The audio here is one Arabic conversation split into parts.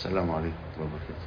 السلام عليكم ورحمة الله وبركاته.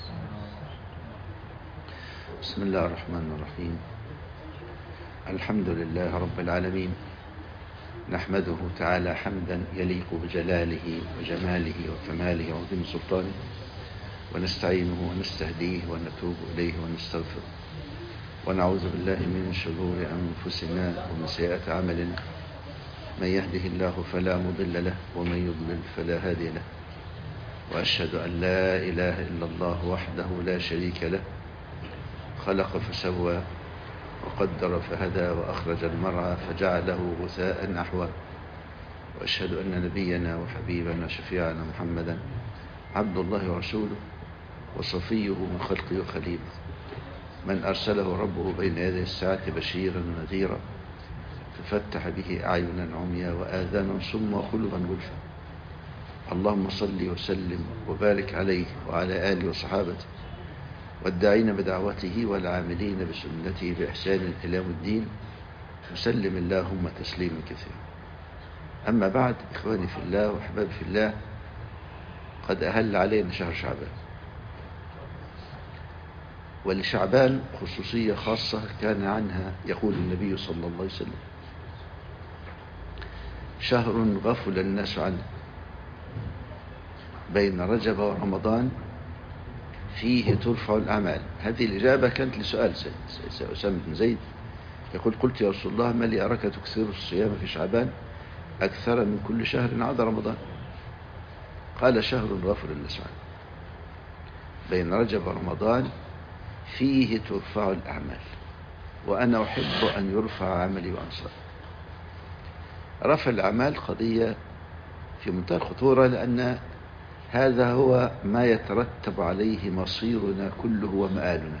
بسم الله الرحمن الرحيم. الحمد لله رب العالمين، نحمده تعالى حمدا يليق بجلاله وجماله وكماله وعظيم سلطانه، ونستعينه ونستهديه ونتوب إليه ونستغفره، ونعوذ بالله من شرور أنفسنا ومن سيئات أعمالنا، من يهده الله فلا مضل له ومن يضلل فلا هادي له، وأشهد أن لا إله إلا الله وحده لا شريك له، خلق فسوى وقدر فهدى وأخرج المرعى فجعله غثاء نحوه، وأشهد أن نبينا وحبيبنا شفيعنا محمدا عبد الله ورسوله وصفيه من خلقه وخليله، من أرسله ربه بين يدي الساعة بشيرا ونذيرا، ففتح به أعينا عميا وآذانا صما وقلوبا غلفا. اللهم صل وسلم وبارك عليه وعلى آله وصحابته والداعين بدعوته والعاملين بسنته بإحسان إلى يوم الدين، وسلم اللهم تسليما كثيرا. أما بعد، إخواني في الله وأحبابي في الله، قد أهل علينا شهر شعبان، ولشعبان خصوصية خاصة كان عنها يقول النبي صلى الله عليه وسلم: شهر غفل الناس عنه بين رجب ورمضان فيه ترفع الأعمال. هذه الإجابة كانت لسؤال أسامة بن زيد، يقول: قلت يا رسول الله، ما لي أراك تكثر الصيام في شعبان أكثر من كل شهر عدا رمضان؟ قال: شهر غفل الناس عنه بين رجب ورمضان فيه ترفع الأعمال، وأنا أحب أن يرفع عملي وأنصاري. رفع الأعمال قضية في منتهى الخطورة، لأن هذا هو ما يترتب عليه مصيرنا كله ومآلنا.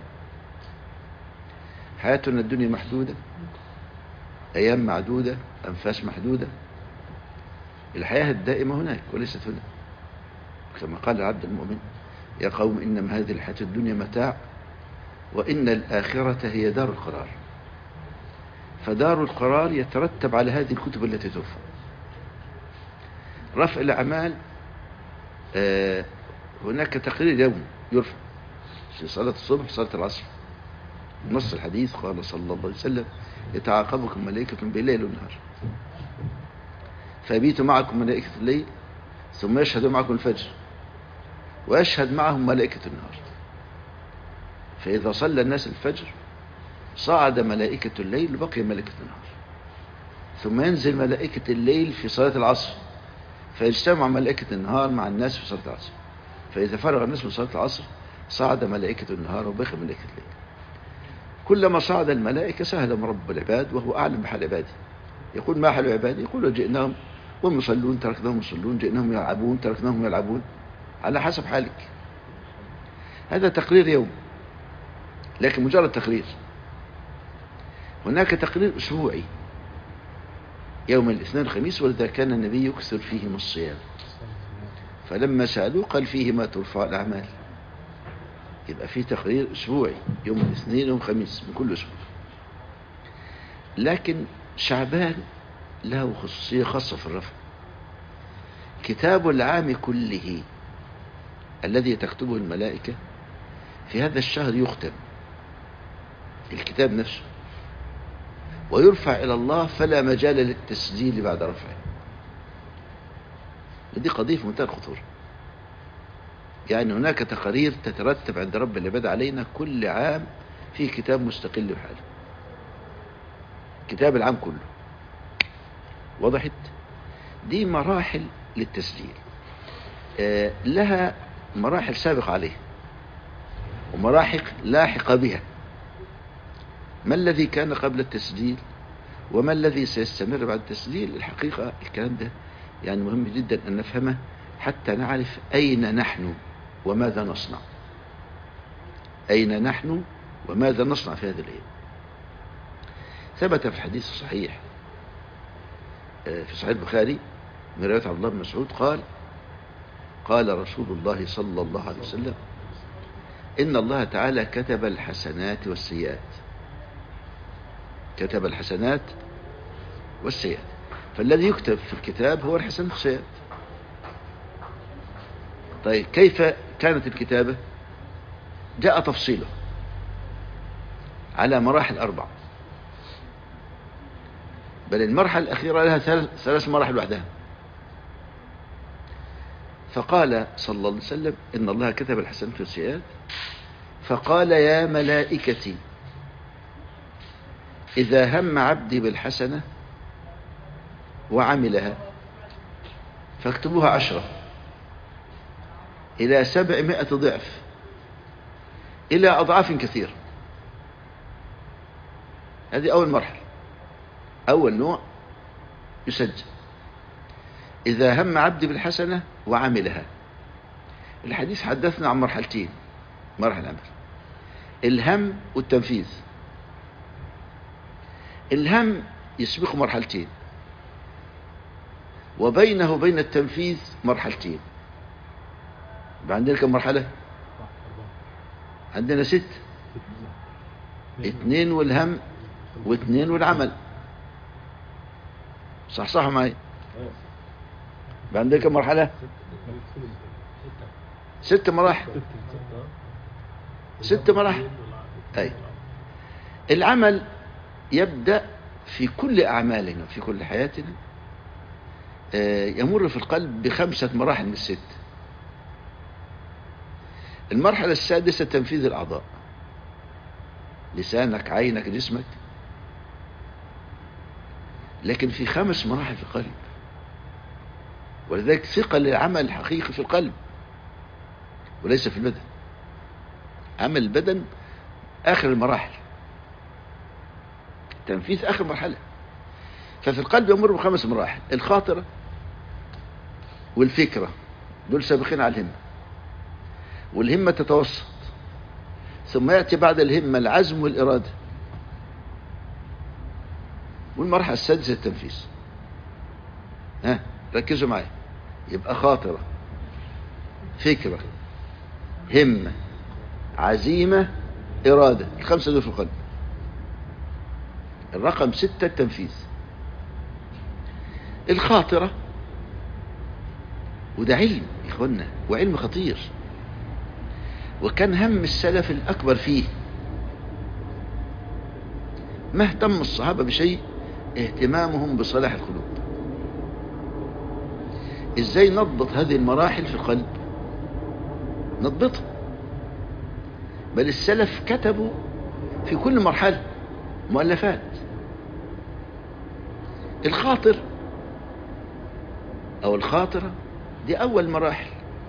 حياتنا الدنيا محدودة، أيام معدودة، أنفاس محدودة. الحياة الدائمة هناك وليست هنا، كما قال العبد المؤمن: يا قوم إنما هذه الحياة الدنيا متاع وإن الآخرة هي دار القرار. فدار القرار يترتب على هذه الكتب التي ترفع. رفع الأعمال، هناك تقرير يومي يرفع في صلاة الصبح صلاة العصر. نص الحديث قال صلى الله عليه وسلم: يتعاقبكم ملائكة بالليل والنهار، فيبيت معكم ملائكة الليل ثم يشهد معكم الفجر، ويشهد معهم ملائكة النهار. فإذا صلى الناس الفجر صعد ملائكة الليل وبقي ملائكة النهار، ثم ينزل ملائكة الليل في صلاة العصر، فيجتمع ملائكة النهار مع الناس في صلاة العصر. فإذا فرغ الناس من صلاة العصر صعد ملائكة النهار وبقي ملائكة الليل. كلما صعد الملائكة سهلهم رب العباد، وهو أعلم بحال عباده. يقول: ما حال عبادي؟ يقول: جئناهم وهم يصلون تركناهم يصلون، جئناهم يلعبون تركناهم يلعبون، على حسب حالك. هذا تقرير يوم، لكن مجرد تقرير. هناك تقرير أسبوعي يوم الاثنين والخميس، ولذا كان النبي يكثر فيهم الصيام، فلما سألوه قال: فيه ما ترفع الأعمال. يبقى فيه تقرير أسبوعي يوم الاثنين ويوم الخميس من كل أسبوع. لكن شعبان له خصوصية خاصة في الرفع. كتاب العام كله الذي تكتبه الملائكة في هذا الشهر يختم، الكتاب نفسه، ويرفع إلى الله، فلا مجال للتسجيل بعد رفعه. ودي قضية في منتهى الخطورة. يعني هناك تقارير تترتب عند رب العباد علينا كل عام في كتاب مستقل بحاله، كتاب العام كله. وضحت؟ دي مراحل للتسجيل، لها مراحل سابقة عليها ومراحل لاحقة بها. ما الذي كان قبل التسجيل وما الذي سيستمر بعد التسجيل؟ الحقيقة الكلام ده يعني مهم جدا أن نفهمه حتى نعرف أين نحن وماذا نصنع. أين نحن وماذا نصنع في هذه الأيام؟ ثبت في الحديث الصحيح في صحيح البخاري من رواية عبد الله بن مسعود قال: قال رسول الله صلى الله عليه وسلم: إن الله تعالى كتب الحسنات والسيئات. كتب الحسنات والسيئات، فالذي يكتب في الكتاب هو الحسنات والسيئات. طيب كيف كانت الكتابة؟ جاء تفصيله على مراحل 4، بل المرحلة الأخيرة لها 3 مراحل وحدها. فقال صلى الله عليه وسلم إن الله كتب الحسنات والسيئات، فقال يا ملائكتي إذا هم عبدي بالحسنة وعملها فاكتبوها 10 إلى 700 ضعف إلى أضعاف كثيرة. هذه أول مرحلة، أول نوع يسجل. إذا هم عبدي بالحسنة وعملها. الحديث حدثنا عن مرحلتين، مرحلة العمل، الهم والتنفيذ. الهم يسبقه مرحلتين، وبينه وبين التنفيذ مرحلتين. عندنا كم مرحلة؟ عندنا 6، 2 والهم و2 والعمل. صح معي؟ عندنا كم مرحلة؟ 6 مراحل. 6 مراحل. أي العمل يبدأ في كل أعمالنا في كل حياتنا، يمر في القلب ب5 مراحل من 6. المرحلة السادسة تنفيذ الأعضاء، لسانك، عينك، جسمك. لكن في 5 مراحل في القلب، ولذلك ثقل العمل الحقيقي في القلب وليس في البدن. عمل البدن آخر المراحل، تنفيذ آخر مرحلة. ففي القلب يمر ب5 مراحل: الخاطرة والفكرة، دول سابقين على الهمة، والهمة تتوسط، ثم يأتي بعد الهمة العزم والإرادة، والمرحلة السادسة التنفيذ. ركزوا معي. يبقى خاطرة، فكرة، همة، عزيمة، إرادة، ال5 دول في القلب. الرقم 6 التنفيذ. الخاطرة، وده علم يا إخوانا، وعلم خطير، وكان هم السلف الأكبر فيه. ما اهتم الصحابة بشيء اهتمامهم بصلاح القلوب. ازاي نضبط هذه المراحل في القلب؟ نضبطها. بل السلف كتبوا في كل مرحلة مؤلفات. الخاطر أو الخاطرة دي أول مراحل.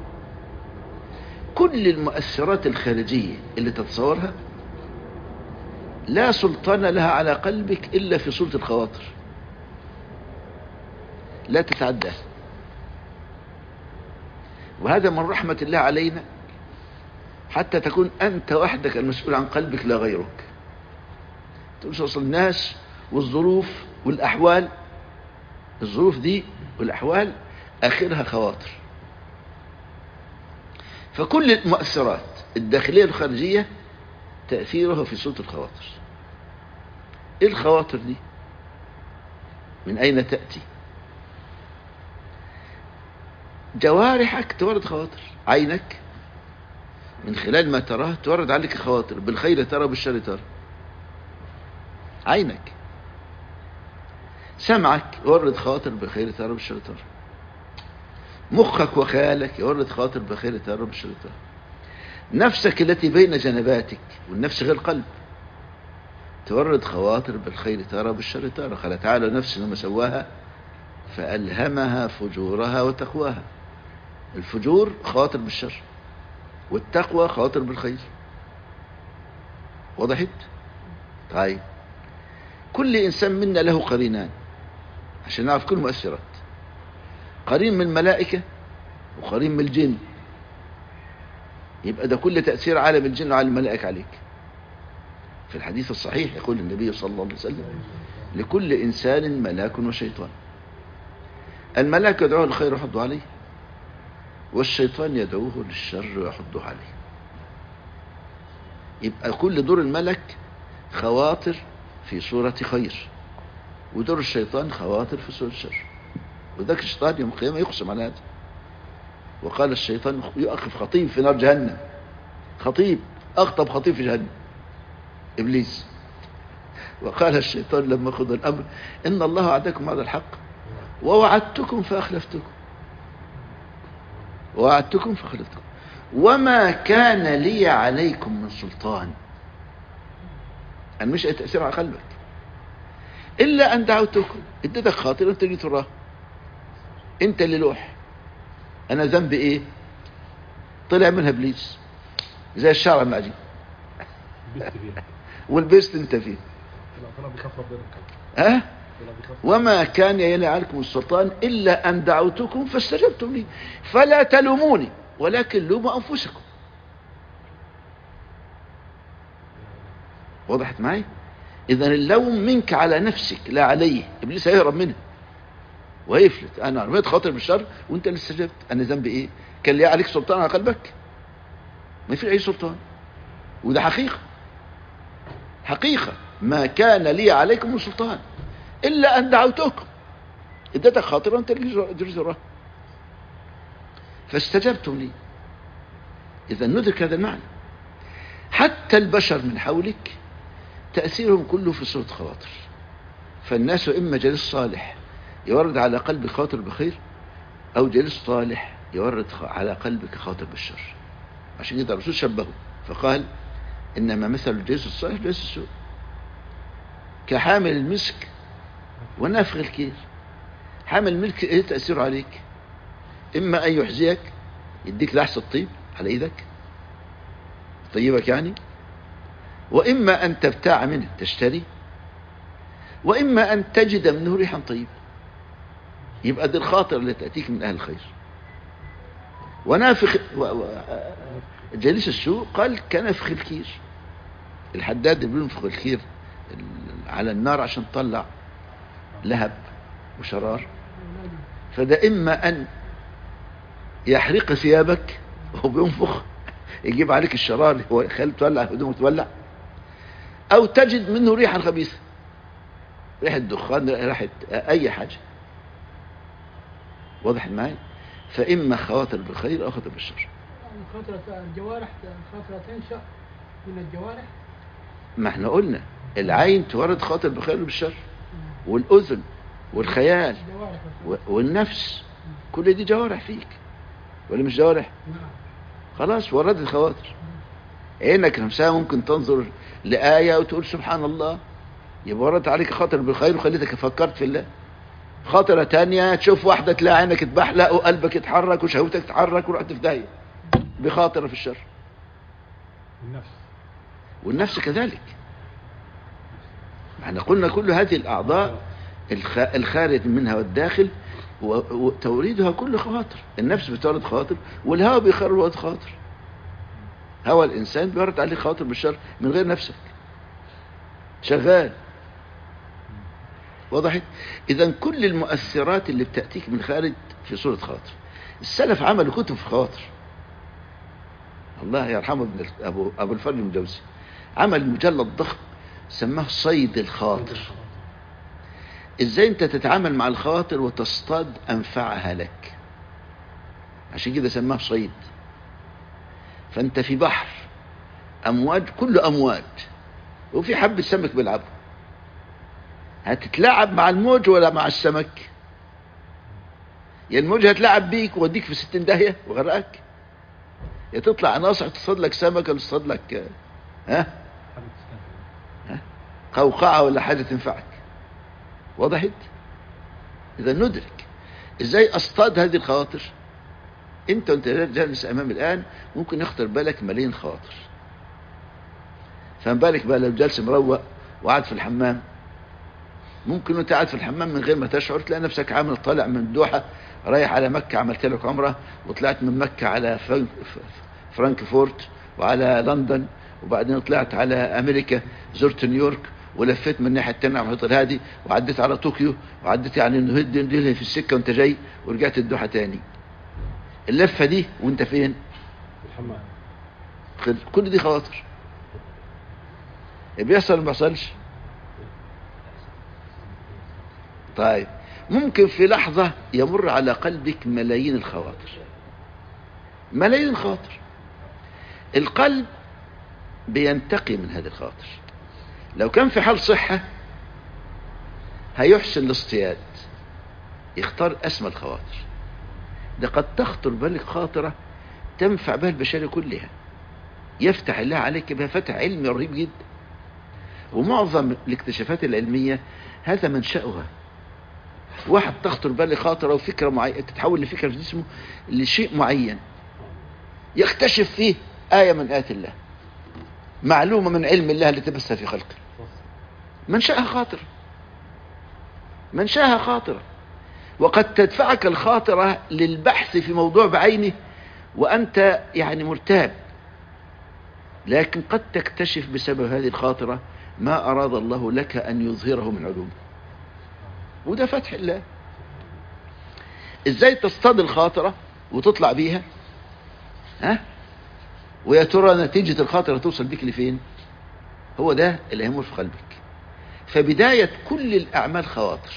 كل المؤثرات الخارجية اللي تتصورها لا سلطان لها على قلبك إلا في صورة الخواطر، لا تتعدى. وهذا من رحمة الله علينا، حتى تكون أنت وحدك المسؤول عن قلبك لا غيرك. توصل الناس والظروف والأحوال، الظروف دي والأحوال آخرها خواطر. فكل المؤثرات الداخلية والخارجية تأثيرها في صوت الخواطر. إيه الخواطر دي؟ من أين تأتي؟ جوارحك تورد خواطر. عينك من خلال ما تراه تورد عليك خواطر، بالخير ترى بالشر ترى. عينك. سمعك يورد خواطر بالخير ترى بالشر ترى. مخك وخيالك يورد خواطر بالخير ترى بالشر ترى. نفسك التي بين جنباتك، والنفس غير القلب، تورد خواطر بالخير ترى بالشر ترى. قال تعالى: نفس ما سواها فألهمها فجورها وتقواها. الفجور خواطر بالشر، والتقوى خواطر بالخير. وضحت؟ طيب، كل إنسان منا له قرينان عشان نعرف كل مؤثرات. قرين من الملائكة وقرين من الجن. يبقى ده كل تأثير عالم الجن وعالم الملائكة عليك. في الحديث الصحيح يقول النبي صلى الله عليه وسلم: لكل إنسان ملاك وشيطان. الملاك يدعوه للخير ويحضه عليه، والشيطان يدعوه للشر ويحضه عليه. يبقى كل دور الملك خواطر في صورة خير، ودور الشيطان خواطر في صورة شر. وذاك الشيطان يوم القيامة يقسم على هذا. وقال الشيطان يؤخف خطيب في نار جهنم، خطيب أخطب خطيب في جهنم إبليس. وقال الشيطان لما قضى الأمر إن الله وعدكم وعد الحق ووعدتكم فأخلفتكم، ووعدتكم فأخلفتكم وما كان لي عليكم من سلطان. أنا مش تأثير على قلبك إلا أن دعوتكم، اديتك خاطر أنت اللي تراه، أنت اللي لوح. أنا ذنبي إيه؟ طلع منها إبليس زي الشعر المعجين والبست أنت فيه. وما كان لي عليكم السلطان إلا أن دعوتكم فاستجبتم لي فلا تلوموني ولكن لوموا أنفسكم. وضحت معي؟ إذن اللوم منك على نفسك لا عليه. إبليس هيهرب منه وهيفلت. أنا رميت خاطر بالشر وأنت اللي استجبت. أنا ذنبي إيه؟ كان لي عليك سلطان على قلبك؟ ما في أي سلطان. وده حقيقة، حقيقة ما كان لي عليكم من سلطان إلا أن دعوتكم، اديتك خاطر وأنت اللي جراه فاستجبتم لي. إذا ندرك هذا المعنى. حتى البشر من حولك تأثيرهم كله في صورة خواطر. فالناس إما جليس صالح يورد على قلبك خاطر بخير، أو جليس صالح يورد على قلبك خاطر بالشر. عشان كده الرسول شبهه فقال إنما مثل الجليس الصالح جليس السوء كحامل المسك ونافخ الكير. حامل المسك إيه تأثيره عليك؟ إما أن يحزيك، يديك لحظة الطيب على إيدك طيبك يعني، وإما أن تبتاع منه تشتري، وإما أن تجد منه ريحا طيبة. يبقى دي الخاطر اللي تأتيك من أهل الخير. ونافخ جليس السوء قال كنفخ الكير. الحداد اللي بينفخ الكير على النار عشان تطلع لهب وشرار، فده إما أن يحرق ثيابك وهو بينفخ يجيب عليك الشرار هو يخلي تولع هدومك تولع، أو تجد منه ريحا خبيثة، ريحة دخان، ريحة أي حاجة. واضح معي؟ فإما خواطر بالخير أو خواطر بالشر. خاطر الجوارح، خاطر تنشأ من الجوارح. ما احنا قلنا العين تورد خاطر بالخير وبالشر، والأذن والخيال والنفس، كل دي جوارح فيك ولا مش جوارح؟ خلاص وردت خواطر. عينك نفسها ممكن تنظر لآية وتقول سبحان الله، يبقى وردت عليك خاطر بالخير وخليتك فكرت في الله. خاطرة تانية تشوف واحدة تلاقي عينك تبحلق وقلبك يتحرك وشهوتك تتحرك ورحت في داهية بخاطر في الشر. والنفس كذلك. احنا قلنا كل هذه الأعضاء الخارج منها والداخل وتوريدها كل خواطر. النفس بتورد خواطر، والهوى بيخرج خواطر. هوى الإنسان بيورد عليه خواطر بالشر من غير نفسك شغال. وضحت؟ إذن كل المؤثرات اللي بتأتيك من خارج في صورة خاطر. السلف عملوا كتب في خواطر. الله يرحمه أبو الفضل المجوزي عمل مجلد ضخم سماه صيد الخاطر. ازاي انت تتعامل مع الخواطر وتصطاد انفعها لك، عشان كده سماه صيد. فانت في بحر امواج، كله امواج، وفي حبة سمك بيلعبوا. هتتلاعب مع الموج ولا مع السمك؟ يا الموج هتلعب بيك ووديك في 60 داهية وغرقك، يا تطلع ناصع تصطاد لك سمك ولا تصطاد لك قوقعة ولا حاجة تنفعك. وضحت؟ إذا ندرك إزاي أصطاد هذه الخواطر. أنت جالس أمام الآن ممكن يخطر بالك ملايين خواطر، فما بالك بقى لو جالس مروق وقعد في الحمام. ممكن وانت قاعد في الحمام من غير ما تشعر تلاقي نفسك عامل طالع من الدوحة رايح على مكة، عملت لك عمرة وطلعت من مكة على فرانكفورت وعلى لندن، وبعدين طلعت على أمريكا، زرت نيويورك ولفيت من الناحية التانية على المحيط الهادي، وعديت على طوكيو، وعديت يعني الهند في السكة وانت جاي، ورجعت الدوحة تاني. اللفة دي وانت فين؟ الحمام. كل دي خواطر. بيحصل ما بيحصلش؟ طيب ممكن في لحظة يمر على قلبك ملايين الخواطر، ملايين خاطر. القلب بينتقي من هذه الخاطر. لو كان في حال صحة هيحسن الاصطياد، يختار أسمى الخواطر. ده قد تخطر بالك خاطرة تنفع بها البشرية كلها، يفتح الله عليك بها فتح علمي رهيب جدا. ومعظم الاكتشافات العلمية هذا منشأها. واحد تخطر بالك خاطرة وفكرة معينة تتحول لفكرة في جسمه لشيء معين، يكتشف فيه آية من آيات الله، معلومة من علم الله التي تبث في خلقه. منشأها خاطر، منشأها خاطرة. وقد تدفعك الخاطرة للبحث في موضوع بعينه وأنت يعني مرتاب، لكن قد تكتشف بسبب هذه الخاطرة ما أراد الله لك أن يظهره من علوم. وده فتح الله. ازاي تصطاد الخاطرة وتطلع بيها؟ ويا ترى نتيجة الخاطرة توصل بك لفين؟ هو ده اللي يهمه في قلبك. فبداية كل الأعمال خواطر.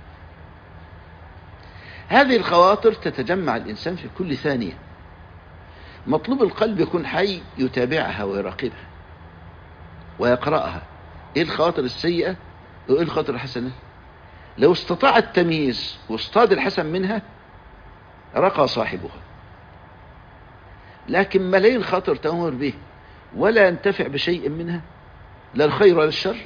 هذه الخواطر تتجمع الإنسان في كل ثانية. مطلوب القلب يكون حي يتابعها ويراقبها ويقرأها. ايه الخواطر السيئة وايه الخواطر الحسنة؟ لو استطاع التمييز واصطاد الحسن منها رقى صاحبها. لكن ملايين خاطر تمر به ولا ينتفع بشيء منها، لا الخير ولا الشر.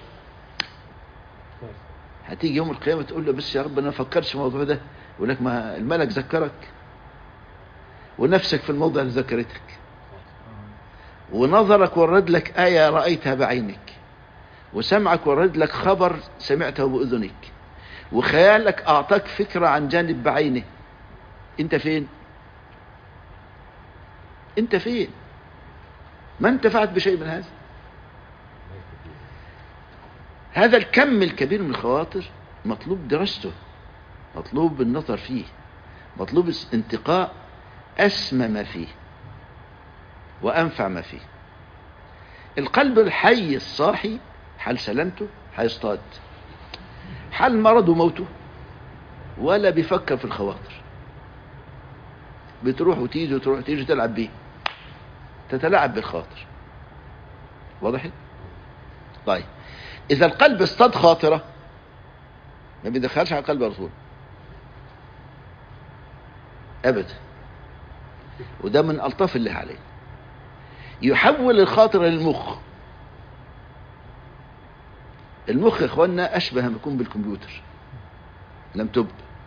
هتيجي يوم القيامة تقول له بس يا رب انا ما فكرش في الموضوع ده، يقول لك ما الملك ذكرك، ونفسك في الموضع اللي ذكرتك، ونظرك ورد لك آية رأيتها بعينك، وسمعك ورد لك خبر سمعته بأذنك، وخيالك أعطاك فكرة عن جانب بعينه. انت فين؟ انت فين؟ ما انتفعت بشيء من هذا. هذا الكم الكبير من الخواطر مطلوب دراسته، مطلوب النظر فيه، مطلوب انتقاء أسمى ما فيه وأنفع ما فيه. القلب الحي الصاحي حال سلامته هيصطاد، حال مرض وموته ولا بيفكر في الخواطر. بتروح وتيجي وتروح وتيجي تلعب بيه، تتلاعب بالخاطر. واضح؟ طيب إذا القلب اصطاد خاطرة ما بيدخلش على القلب على طول أبدا. وده من ألطاف الله عليه. يحول الخاطر للمخ. المخ يا اخوانا أشبه ما يكون بالكمبيوتر لم تب،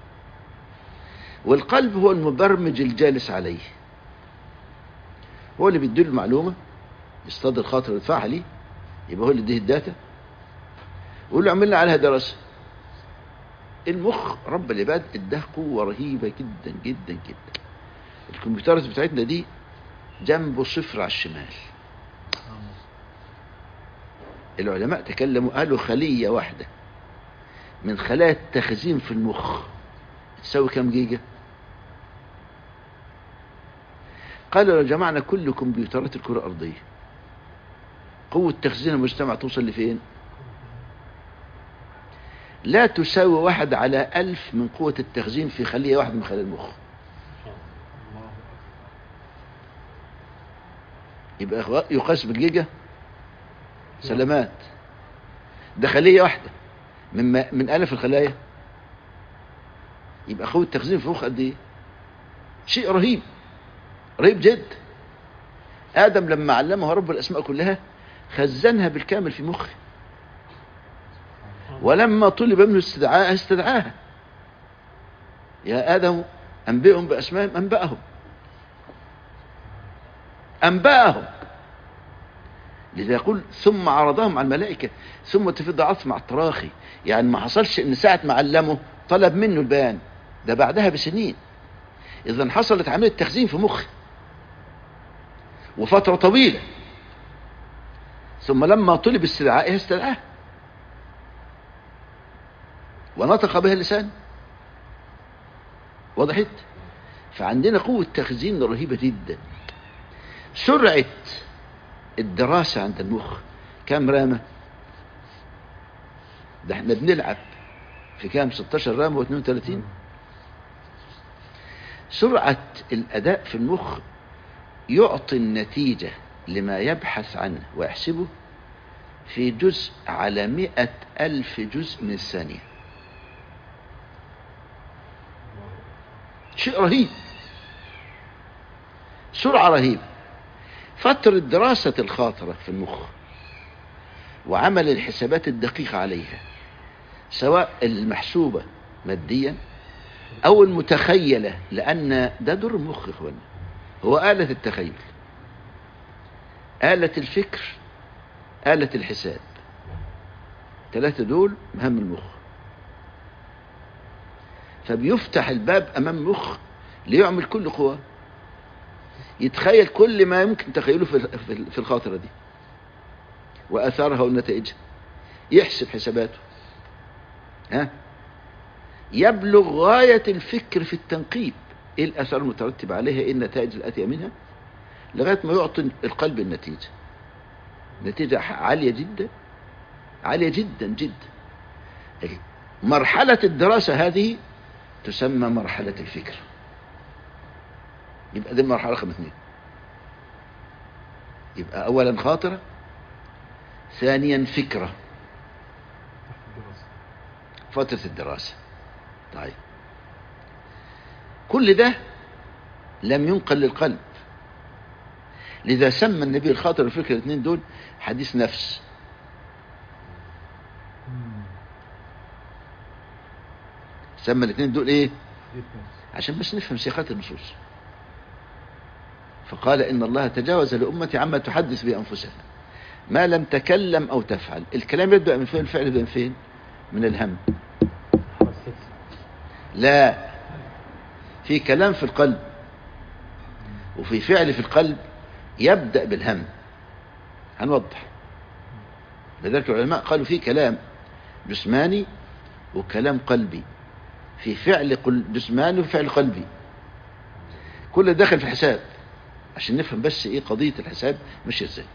والقلب هو المبرمج الجالس عليه، هو اللي بيديله المعلومة، يصطاد الخاطر ويدفعها ليه، يبقى هو اللي يديه الداتا ويقول له اعمل لنا عليها دراسة. المخ رب العباد اداه قوة رهيبة جدا جدا جدا. الكمبيوترات بتاعتنا دي جنبه صفر على الشمال. العلماء تكلموا قالوا خلية واحدة من خلايا التخزين في المخ تساوي كم جيجا؟ قالوا لو جمعنا كل كمبيوترات الكرة الأرضية قوة تخزين المجتمع توصل لفين؟ لا تساوي 1/1000 من قوة التخزين في خلية واحدة من خلايا المخ. يبقى يقاس بالجيجا. سلامات. ده خلية واحدة من 1000 الخلايا، يبقى قوة التخزين في المخ قد ايه؟ شيء رهيب، رهيب جدا. آدم لما علمه رب الأسماء كلها خزنها بالكامل في مخه، ولما طلب منه استدعاها استدعاها. يا آدم أنبئهم بأسمائهم، أنبأهم. لذا يقول ثم عرضهم على الملائكة ثم تفيض عطف مع التراخي. يعني ما حصلش ان ساعة ما علمه طلب منه البيان، ده بعدها بسنين. اذا حصلت عملية تخزين في مخه وفترة طويلة، ثم لما طلب استدعائها استدعاها ونطق بها اللسان. وضحت؟ فعندنا قوة تخزين رهيبة جدا. سرعة الدراسة عند المخ كام رامة؟ ده احنا بنلعب في كام 16 رامة و32. سرعة الأداء في المخ يعطي النتيجة لما يبحث عنه ويحسبه في جزء على 100,000 جزء من الثانية. شيء رهيب، سرعة رهيبة. فترة دراسة الخاطرة في المخ وعمل الحسابات الدقيقة عليها، سواء المحسوبة ماديا أو المتخيلة، لأن ده دور المخ يا إخوانا، هو آلة التخيل، آلة الفكر، آلة الحساب. 3 دول مهم المخ. فبيفتح الباب أمام المخ ليعمل كل قوة، يتخيل كل ما يمكن تخيله في الخاطرة دي وآثارها ونتائجها، يحسب حساباته، يبلغ غاية الفكر في التنقيب، ايه الآثار المترتبة عليها، ايه النتائج الآتية منها، لغاية ما يعطي القلب النتيجة. نتيجة عالية جدا، عالية جدا جدا. مرحلة الدراسة هذه تسمى مرحلة الفكر. يبقى دي المرحلة رقم 2. يبقى أولا خاطرة، ثانيا فكرة، فترة الدراسة. طيب كل ده لم ينقل للقلب، لذا سمى النبي الخاطر والفكرة الاثنين دول حديث نفس. سمى الاثنين دول ايه؟ عشان بس نفهم سياقات النصوص. فقال إن الله تجاوز لأمتي عما تحدث به أنفسها ما لم تكلم أو تفعل. الكلام يبدأ من فين؟ الفعل يبدأ من فين؟ من الهم. لا، في كلام في القلب وفي فعل في القلب يبدأ بالهم. هنوضح. لذلك العلماء قالوا في كلام جسماني وكلام قلبي، في فعل جسماني وفعل قلبي، كل داخل في الحساب، عشان نفهم بس ايه قضية الحساب مش ازاي.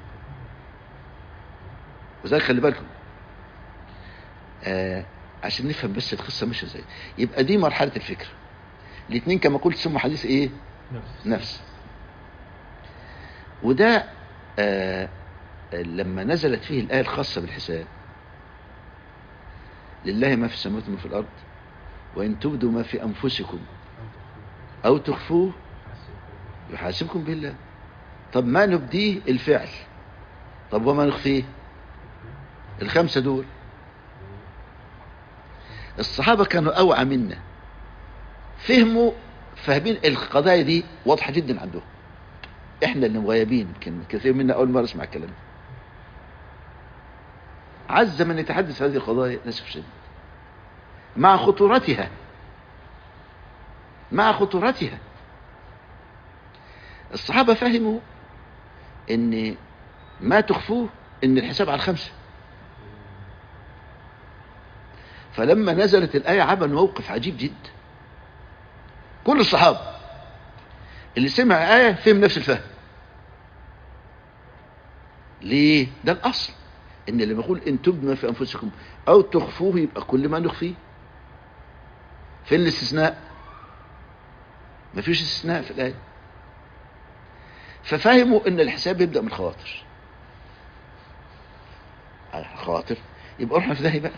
وذلك خلي بالكم عشان نفهم بس القصة مش ازاي. يبقى دي مرحلة الفكر. الاثنين كما قلت سموا حديث ايه؟ نفس. وده لما نزلت فيه الآية الخاصة بالحساب، لله ما في السماوات وما في الأرض وإن تبدوا ما في أنفسكم أو تخفوه يحاسبكم بالله. طب ما نبديه الفعل، طب وما نخفيه؟ ال5 دول. الصحابة كانوا أوعى منا، فاهمين القضايا دي واضحة جدا عندهم. احنا اللي مغيبين، يمكن كثير منا أول مرة اسمع الكلام. عز من يتحدث هذه القضايا للأسف الشديد مع خطورتها، مع خطورتها. الصحابة فهموا ان ما تخفوه ان الحساب على 5. فلما نزلت الآية عمل موقف عجيب جدا. كل الصحابة اللي سمع آية فهم نفس الفهم. ليه؟ ده الأصل، ان اللي بيقول ان تبدوا ما في أنفسكم أو تخفوه يبقى كل ما نخفيه. فين الاستثناء؟ مفيش استثناء في الآية. ففهموا ان الحساب يبدأ من الخواطر. الخواطر يبقى رحنا في ذهي بقى.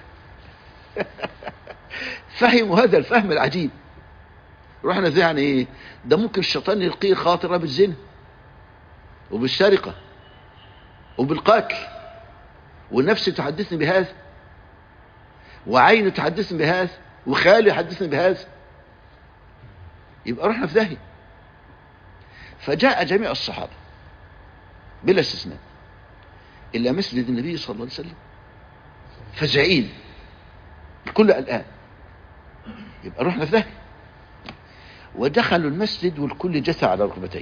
فهموا هذا الفهم العجيب. رحنا في يعني ايه؟ ده ممكن الشيطان يلقيه خاطرة بالزنا وبالسرقة وبالقتل، والنفس تحدثني بهذا، وعين تحدثني بهذا، وخالي يحدثني بهذا. يبقى رحنا في ذهي. فجاء جميع الصحابة بلا استثناء إلا مسجد النبي صلى الله عليه وسلم فزعين، الكل قلقان. يبقى رحنا في ذهي. ودخلوا المسجد والكل جثى على ركبتيه،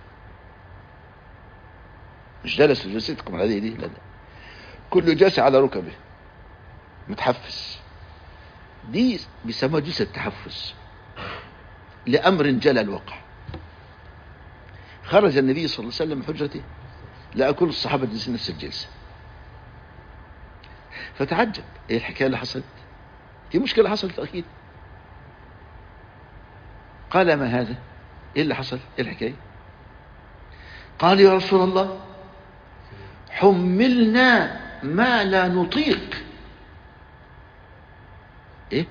مش جلس جلستكم هذه دي، لا، كله جثى على ركبه متحفز. دي بيسموها جلسة التحفز لأمر جلى الوقع. خرج النبي صلى الله عليه وسلم من حجرته لقى كل الصحابة جالسين نفس الجلسة، فتعجب ايه الحكاية اللي حصلت؟ في مشكلة حصلت أكيد. قال ما هذا؟ ايه اللي حصل؟ ايه الحكاية؟ قال يا رسول الله حملنا ما لا نطيق. ايه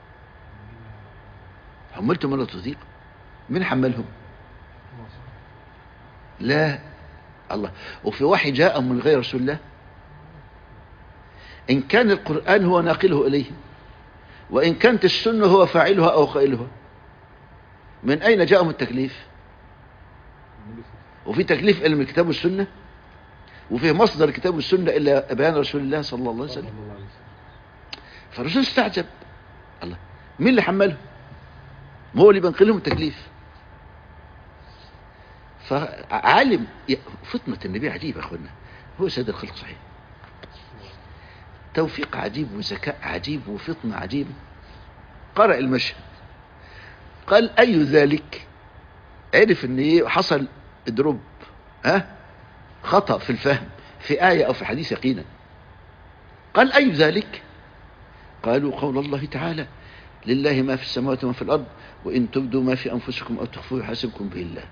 حملتم ما لا تطيق؟ من حملهم؟ لا الله. وفي وحي جاء من غير رسول الله؟ إن كان القرآن هو ناقله إليه، وإن كانت السنة هو فاعلها أو قائلها، من أين جاءهم التكليف؟ وفي تكليف إلا من الكتاب والسنة؟ وفي مصدر الكتاب والسنة إلا بيان رسول الله صلى الله عليه وسلم؟ فالرسول استعجب، الله مين اللي حمله؟ ما هو اللي بينقلهم التكليف. فعالم فطنة النبي عجيب يا أخوانا، هو سيد الخلق صحيح، توفيق عجيب وذكاء عجيب وفطنة عجيبة. قرأ المشهد قال أي ذلك، عرف ان حصل اضرب خطأ في الفهم في آية أو في حديث يقينا. قال أي ذلك؟ قالوا قول الله تعالى لله ما في السماوات وما في الأرض وإن تبدوا ما في أنفسكم أو تخفوه يحاسبكم به الله.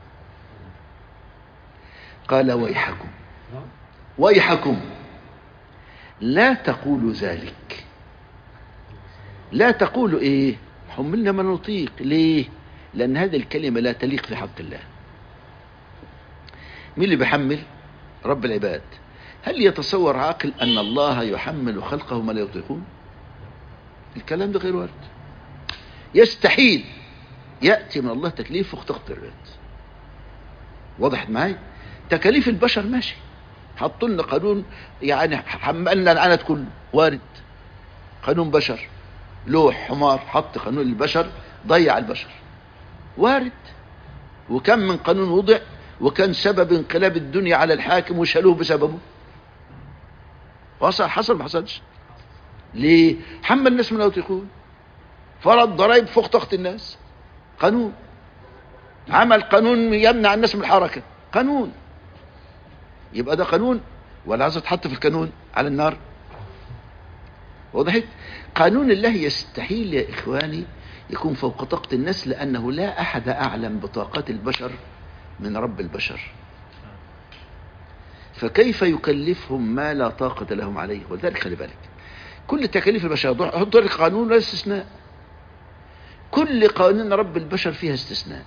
قال ويحكم ويحكم لا تقولوا ذلك. لا تقولوا ايه حملنا ما نطيق. ليه؟ لأن هذه الكلمة لا تليق في حق الله. مين اللي بيحمل؟ رب العباد. هل يتصور عاقل أن الله يحمل خلقه ما لا يطيقون؟ الكلام ده غير وارد. يستحيل يأتي من الله تكليف فوق طاقة العباد. وضحت معي؟ تكاليف البشر ماشي، حطوا لنا قانون يعني حملنا العنت كله، وارد. قانون بشر، لوح حمار حط قانون البشر ضيع البشر، وارد. وكم من قانون وضع وكان سبب انقلاب الدنيا على الحاكم وشالوه بسببه. حصل ما حصلش؟ ليه؟ حمل الناس من لا يطيقون، فرض ضرائب فوق طاقة الناس، قانون. عمل قانون يمنع الناس من الحركة، قانون. يبقى ده قانون ولا عايز تحط في القانون على النار؟ وضحت؟ قانون الله يستحيل يا إخواني يكون فوق طاقة الناس، لأنه لا أحد أعلم بطاقات البشر من رب البشر، فكيف يكلفهم ما لا طاقة لهم عليه؟ ولذلك خلي بالك، كل تكاليف البشر حط لك قانون لا استثناء. كل قانون رب البشر فيها استثناء،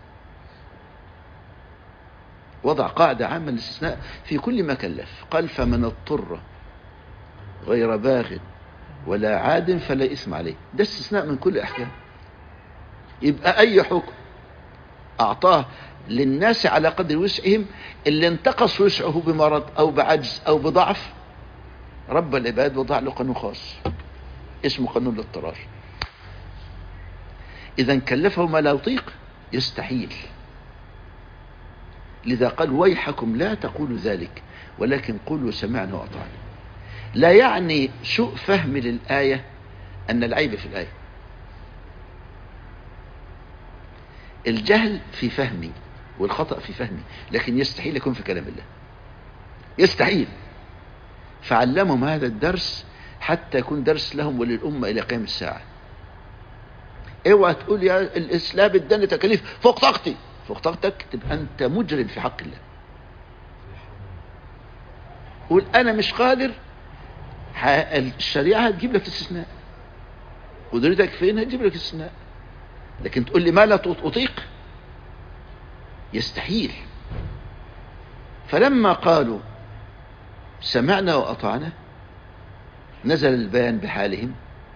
وضع قاعدة عامة للاستثناء في كل ما كلف. قال فمن اضطر غير باغ ولا عاد فلا إثم عليه. ده استثناء من كل أحكام. يبقى أي حكم أعطاه للناس على قدر وسعهم، اللي انتقص وسعه بمرض أو بعجز أو بضعف، رب العباد وضع له قانون خاص اسمه قانون الاضطرار. إذا كلفه ما لا يطيق يستحيل. لذا قال ويحكم لا تقولوا ذلك ولكن قولوا سمعنا وأطعنا. لا يعني سوء فهم للآية أن العيب في الآية، الجهل في فهمي والخطأ في فهمي، لكن يستحيل يكون في كلام الله، يستحيل. فعلمهم هذا الدرس حتى يكون درس لهم وللأمة إلى قيام الساعة. اوعى تقول يا الإسلام اداني تكاليف فوق طاقتي. فوق طاقتك تبقى أنت مجرم في حق الله. قول أنا مش قادر، الشريعة هتجيب لك استثناء، قدرتك فين هتجيب لك استثناء. لكن تقول لي ما لا أطيق، يستحيل. فلما قالوا سمعنا وأطعنا نزل البيان بحالهم،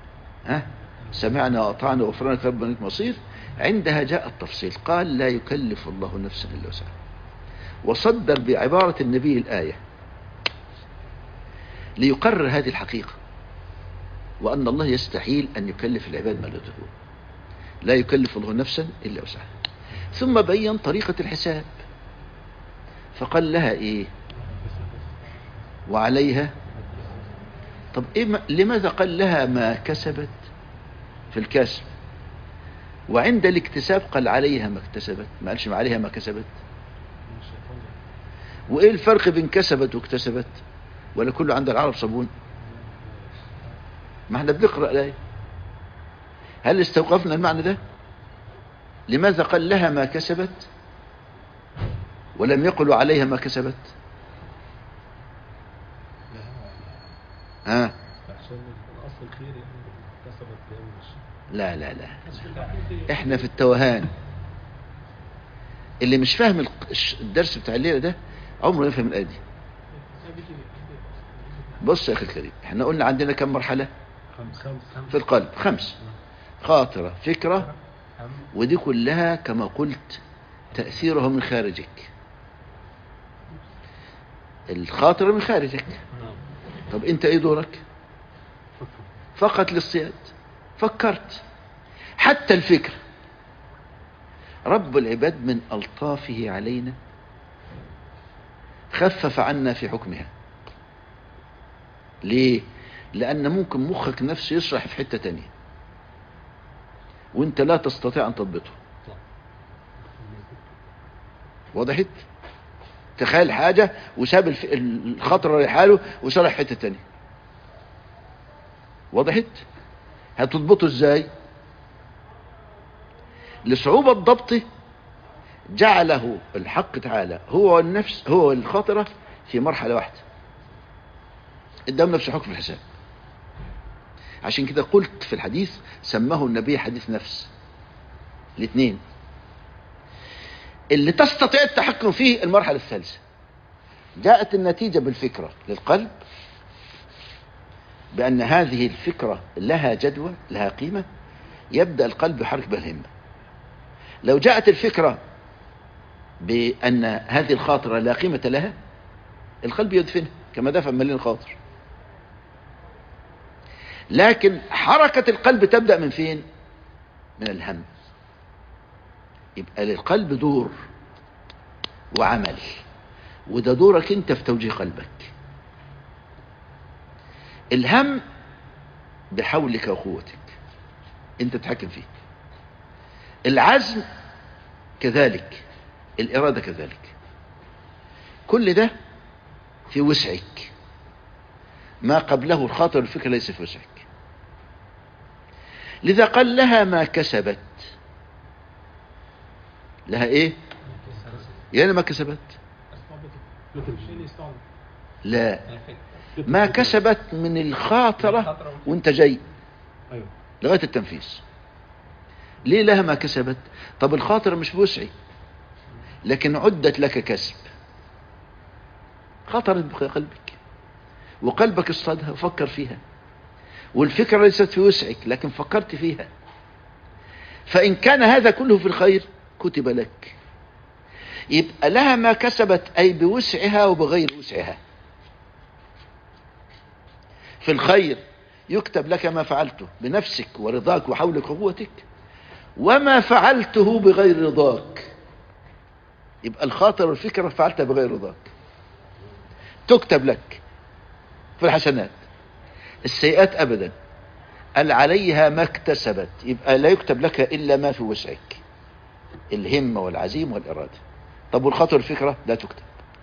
سمعنا وأطعنا وغفرانك ربنا المصير. عندها جاء التفصيل، قال لا يكلف الله نفسا إلا وسعها، وصدر بعبارة النبي الآية ليقرر هذه الحقيقة، وأن الله يستحيل أن يكلف العباد ما لا يطيقون. لا يكلف الله نفسا إلا وسعها. ثم بين طريقة الحساب، فقال لها إيه؟ وعليها. طب إيه لماذا قال لها ما كسبت في الكسب، وعند الاكتساب قال عليها ما اكتسبت، ما قالش عليها ما كسبت؟ وإيه الفرق بين كسبت واكتسبت؟ ولا كله عند العرب صابون؟ ما احنا بنقرأ الآية. هل استوقفنا المعنى ده؟ لماذا قال لها ما كسبت ولم يقل عليها ما كسبت. ها عشان الاصل الخير يعني كسبت لا لا لا، احنا في التوهان. اللي مش فاهم الدرس بتاع الليلة ده عمره يفهم الآية دي. بص يا أخي الكريم، احنا قلنا عندنا كم مرحلة في القلب؟ 5. خاطرة، فكرة، ودي كلها كما قلت تأثيرها من خارجك. الخاطرة من خارجك. طب انت ايه دورك؟ فقط للصياد، فكرت. حتى الفكر رب العباد من ألطافه علينا خفف عنا في حكمها. ليه؟ لأن ممكن مخك نفسه يشرح في حتة تانية وانت لا تستطيع أن تضبطه. وضحت؟ تخيل حاجة وساب الخطر لحاله وشرح حتة تانية. وضحت؟ هتضبطه ازاي؟ لصعوبة ضبطه جعله الحق تعالى هو النفس، هو الخاطرة في مرحلة واحدة قدام نفس حكم الحساب. عشان كده قلت في الحديث سماه النبي حديث نفس. الاثنين اللي تستطيع التحكم فيه المرحلة الثالثة. جاءت النتيجة بالفكرة للقلب بأن هذه الفكرة لها جدوى، لها قيمة، يبدأ القلب يحرك بالهمة. لو جاءت الفكرة بأن هذه الخاطرة لا قيمة لها، القلب يدفنها كما دفن مليون خاطر. لكن حركة القلب تبدأ من فين؟ من الهم. يبقى للقلب دور وعمل، وده دورك انت في توجيه قلبك. الهم بحولك وقوتك انت تتحكم فيه. العزم كذلك، الإرادة كذلك. كل ده في وسعك، ما قبله الخاطر الفكرة ليس في وسعك. لذا قال لها ما كسبت. لها ايه؟ يعني ما كسبت؟ لا، ما كسبت من الخاطرة وانت جاي لغاية التنفيذ. ليه لها ما كسبت؟ طب الخاطرة مش بوسعي لكن عدت لك كسب. خطرت بقلبك وقلبك اصطادها وفكر فيها، والفكرة ليست في وسعك لكن فكرت فيها. فإن كان هذا كله في الخير كتب لك. يبقى لها ما كسبت أي بوسعها وبغير وسعها. في الخير يكتب لك ما فعلته بنفسك ورضاك وحولك وقوتك، وما فعلته بغير رضاك. يبقى الخاطر والفكرة فعلتها بغير رضاك تكتب لك في الحسنات. السيئات أبدا قال عليها ما اكتسبت، يبقى لا يكتب لك إلا ما في وسعك، الهمة والعزيمة والإرادة. طب والخاطر والفكرة لا تكتب.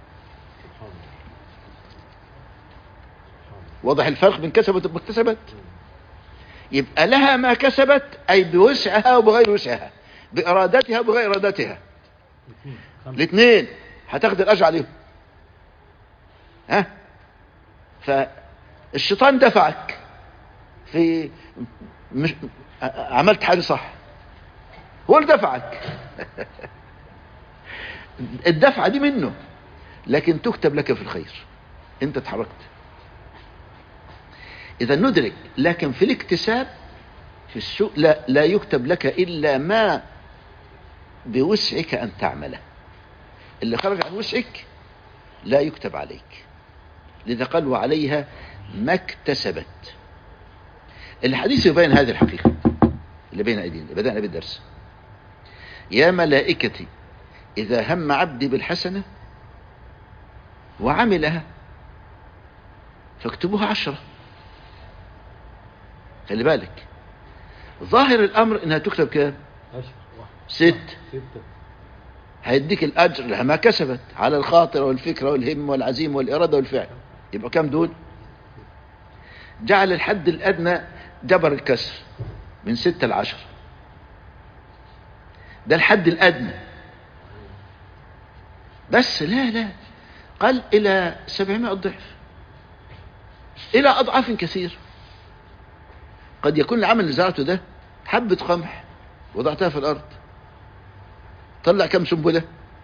واضح الفرق بين كسبت وما اكتسبت؟ يبقى لها ما كسبت أي بوسعها وبغير وسعها، بإرادتها وبغير إرادتها. الاثنين هتاخد الأجر عليهم. ها؟ فالشيطان دفعك في مش عملت حاجة صح، هو اللي دفعك. الدفعة دي منه لكن تكتب لك في الخير، انت اتحركت. اذا ندرك. لكن في الاكتساب في السوء لا يكتب لك الا ما بوسعك ان تعمله. اللي خرج عن وسعك لا يكتب عليك. لذا قال وعليها ما اكتسبت. الحديث يبين هذه الحقيقة اللي بين ايدينا اللي بدأنا بالدرس. يا ملائكتي إذا هم عبدي بالحسنة وعملها فاكتبوها 10. خلي بالك ظاهر الأمر إنها تكتب كام؟ 6. هيديك الأجر لها ما كسبت على الخاطر والفكرة والهم والعزيمة والإرادة والفعل. يبقى كام دول؟ جعل الحد الأدنى جبر الكسر من 6 ل10. ده الحد الأدنى. بس لا، قال إلى 700 ضعف، إلى أضعاف كثير. قد يكون العمل اللي زرعته ده حبة قمح وضعتها في الأرض، طلع كم سنبلة؟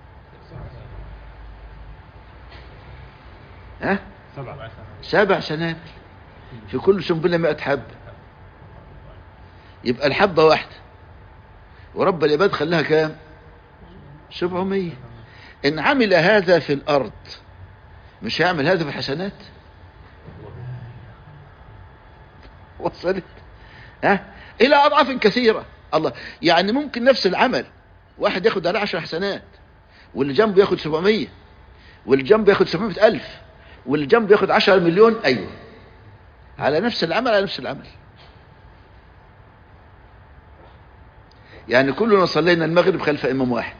ها؟ 7 سنابل، في كل سنبلة 100 حبة، يبقى الحبة واحدة، ورب العباد خلاها كام؟ 700. إن عمل هذا في الأرض مش هيعمل هذا في الحسنات؟ وصلت؟ ها؟ إلى أضعاف كثيرة. الله، يعني ممكن نفس العمل واحد ياخد على 10 حسنات، واللي جنبه ياخد 700، واللي جنبه ياخد 700,000، واللي جنبه ياخد 10 مليون. أيوة، على نفس العمل، على نفس العمل. يعني كلنا صلينا المغرب خلف إمام واحد،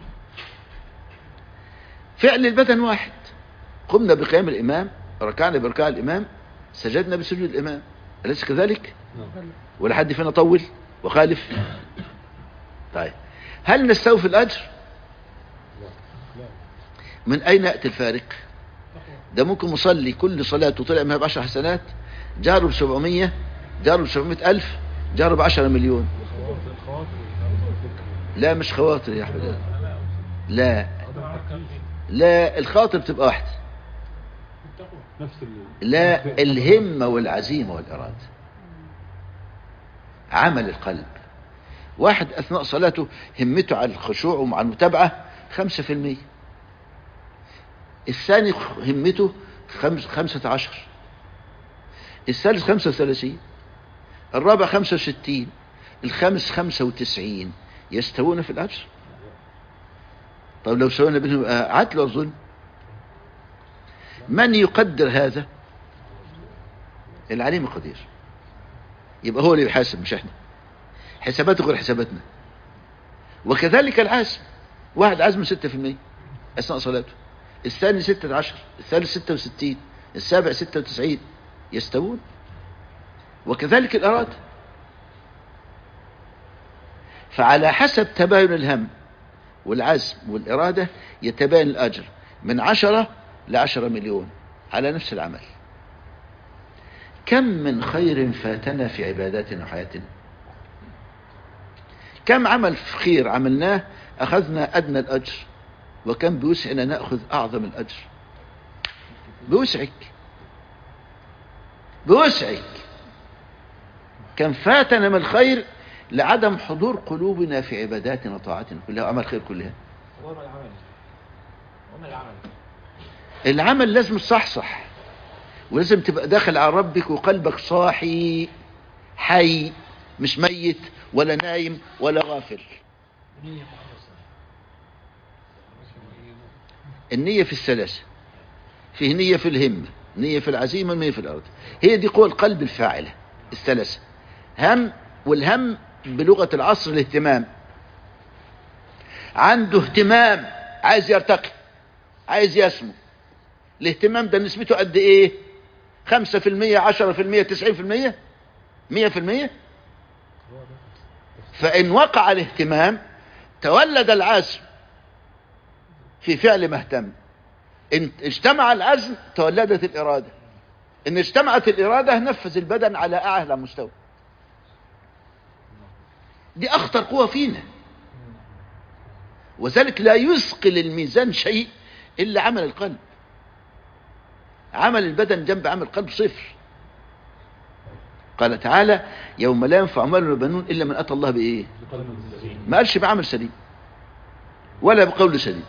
فعل البدن واحد، قمنا بقيام الإمام، ركعنا بركاع الإمام، سجدنا بسجود الإمام، أليس كذلك؟ ولا حد فينا طول وخالف؟ طيب، هل نستوفي الأجر؟ من أين يأتي الفارق؟ ده ممكن مصلي كل صلاته طلع منها ب10 حسنات، جاره ب700، جاره ب700,000، جاره ب10 مليون. لا، مش خواطر يا أحمد، لا، الخاطر بتبقى واحدة. لا، الهمة والعزيمة والإرادة، عمل القلب. واحد أثناء صلاته همته على الخشوع ومع المتابعة 5%، الثاني همته 15، الثالث 35، الرابع 65، الخامس 95، يستوون في الأجر؟ طب لو سوينا بينهم عدل وظلم؟ من يقدر هذا؟ العليم القدير. يبقى هو اللي يحاسب مش احنا، حساباته غير حساباتنا. وكذلك العزم، واحد عزم 6% أثناء صلاته، الثاني 16، الثالث 66، السابع 96، يستوون. وكذلك الإرادة، فعلى حسب تباين الهم والعزم والإرادة يتباين الأجر، من 10 ل10 مليون على نفس العمل. كم من خير فاتنا في عباداتنا وحياتنا، كم عمل خير عملناه أخذنا أدنى الأجر، وكم بوسعنا نأخذ أعظم الأجر. بوسعك كم فاتنا من الخير لعدم حضور قلوبنا في عباداتنا وطاعتنا كلها وعمل خير كلها. العمل لازم تصحصح، ولازم تبقى داخل على ربك وقلبك صاحي حي، مش ميت ولا نايم ولا غافل. النية في الثلاثة، فيه نية في الهمة، نية في العزيمة، نية في الأرض. هي دي قوى القلب الفاعلة الثلاثة. هم، والهم بلغة العصر الاهتمام، عنده اهتمام، عايز يرتقي، عايز يسمو. الاهتمام ده نسبته قد ايه؟ 5%، 10%، 90%، 100%. فإن وقع الاهتمام تولد العزم في فعل ما اهتم. إن اجتمع العزم تولدت الإرادة، إن اجتمعت الإرادة نفذ البدن على أعلى مستوى. دي أخطر قوة فينا، وذلك لا يثقل الميزان شيء إلا عمل القلب. عمل البدن جنب عمل القلب صفر. قال تعالى: يوم لا ينفع مال ولا بنون إلا من أتى الله بإيه؟ ما قالش بعمل سليم ولا بقول سليم،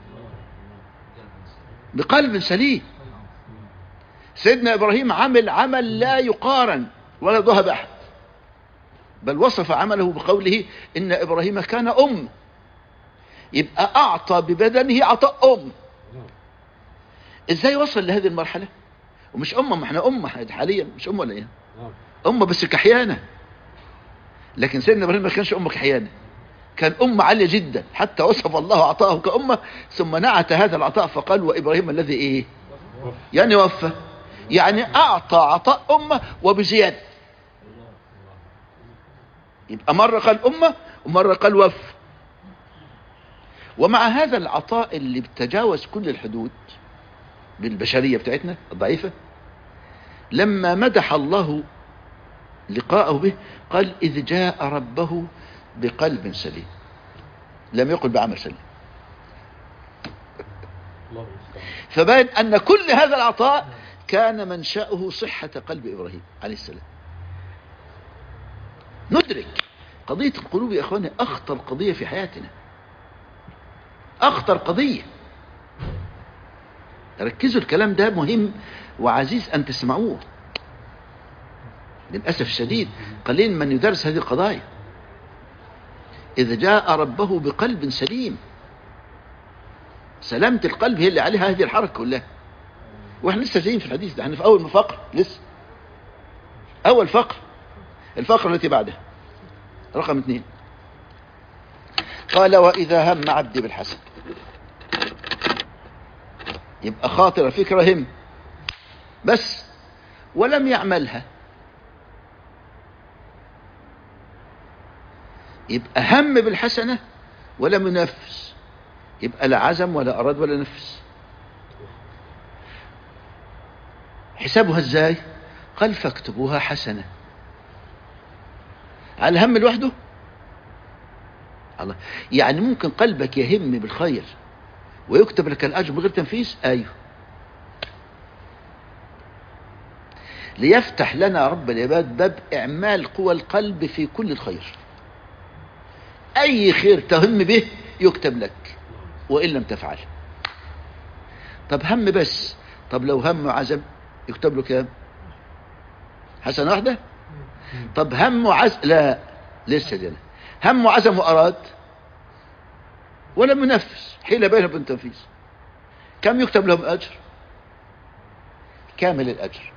بقلب سليم. سيدنا إبراهيم عمل لا يقارن ولا ذهب أحد، بل وصف عمله بقوله: إن إبراهيم كان أم. يبقى أعطى ببدنه عطاء أم. إزاي وصل لهذه المرحلة؟ ومش أمة، ما احنا أمة حاليا، مش أمة ولا إيه؟ أمة بس كحيانة. لكن سيدنا إبراهيم ما كانش أمة كحيانة، كان أمة عالية جدا، حتى وصف الله عطاءه كأمة، ثم نعت هذا العطاء فقال: وإبراهيم الذي إيه؟ يعني وفى، يعني أعطى عطاء أمة وبزيادة. يبقى مرة قال أمة ومرة قال وفى. ومع هذا العطاء اللي بتجاوز كل الحدود بالبشرية بتاعتنا الضعيفة، لما مدح الله لقاءه به قال إذ جاء ربه بقلب سليم، لم يقل بعمل سليم. الله المستعان. فبين أن كل هذا العطاء كان منشأه صحة قلب إبراهيم عليه السلام. ندرك قضية القلوب يا أخواني أخطر قضية في حياتنا، أخطر قضية. ركزوا، الكلام ده مهم وعزيز أن تسمعوه. للأسف الشديد قليل من يدرس هذه القضايا. إذ جاء ربه بقلب سليم، سلامة القلب هي اللي عليها هذه الحركة كلها. واحنا لسه جايين في الحديث ده، احنا في أول فقر، لسه أول فقر، الفقرة التي بعدها رقم 2. قال وإذا هم عبدي بالحسن، يبقى خاطر فكرة هم بس ولم يعملها، يبقى هم بالحسنة ولم ينفذ، يبقى لا عزم ولا أراد ولا نفذ. حسابها ازاي؟ قال فاكتبوها حسنة. على الهم لوحده الله، يعني ممكن قلبك يهم بالخير ويكتب لك الأجر بغير تنفيذ. أيوه، ليفتح لنا رب العباد باب إعمال قوى القلب في كل الخير. أي خير تهم به يكتب لك وإن لم تفعل. طب هم بس، طب لو هم وعزم يكتب له كام؟ حسنة واحدة. طب هم وعزم، لا لسه دي هم وعزم وأراد ولم ينفذ، حيلة بينه وبين التنفيذ، كم يكتب لهم أجر؟ كامل الأجر،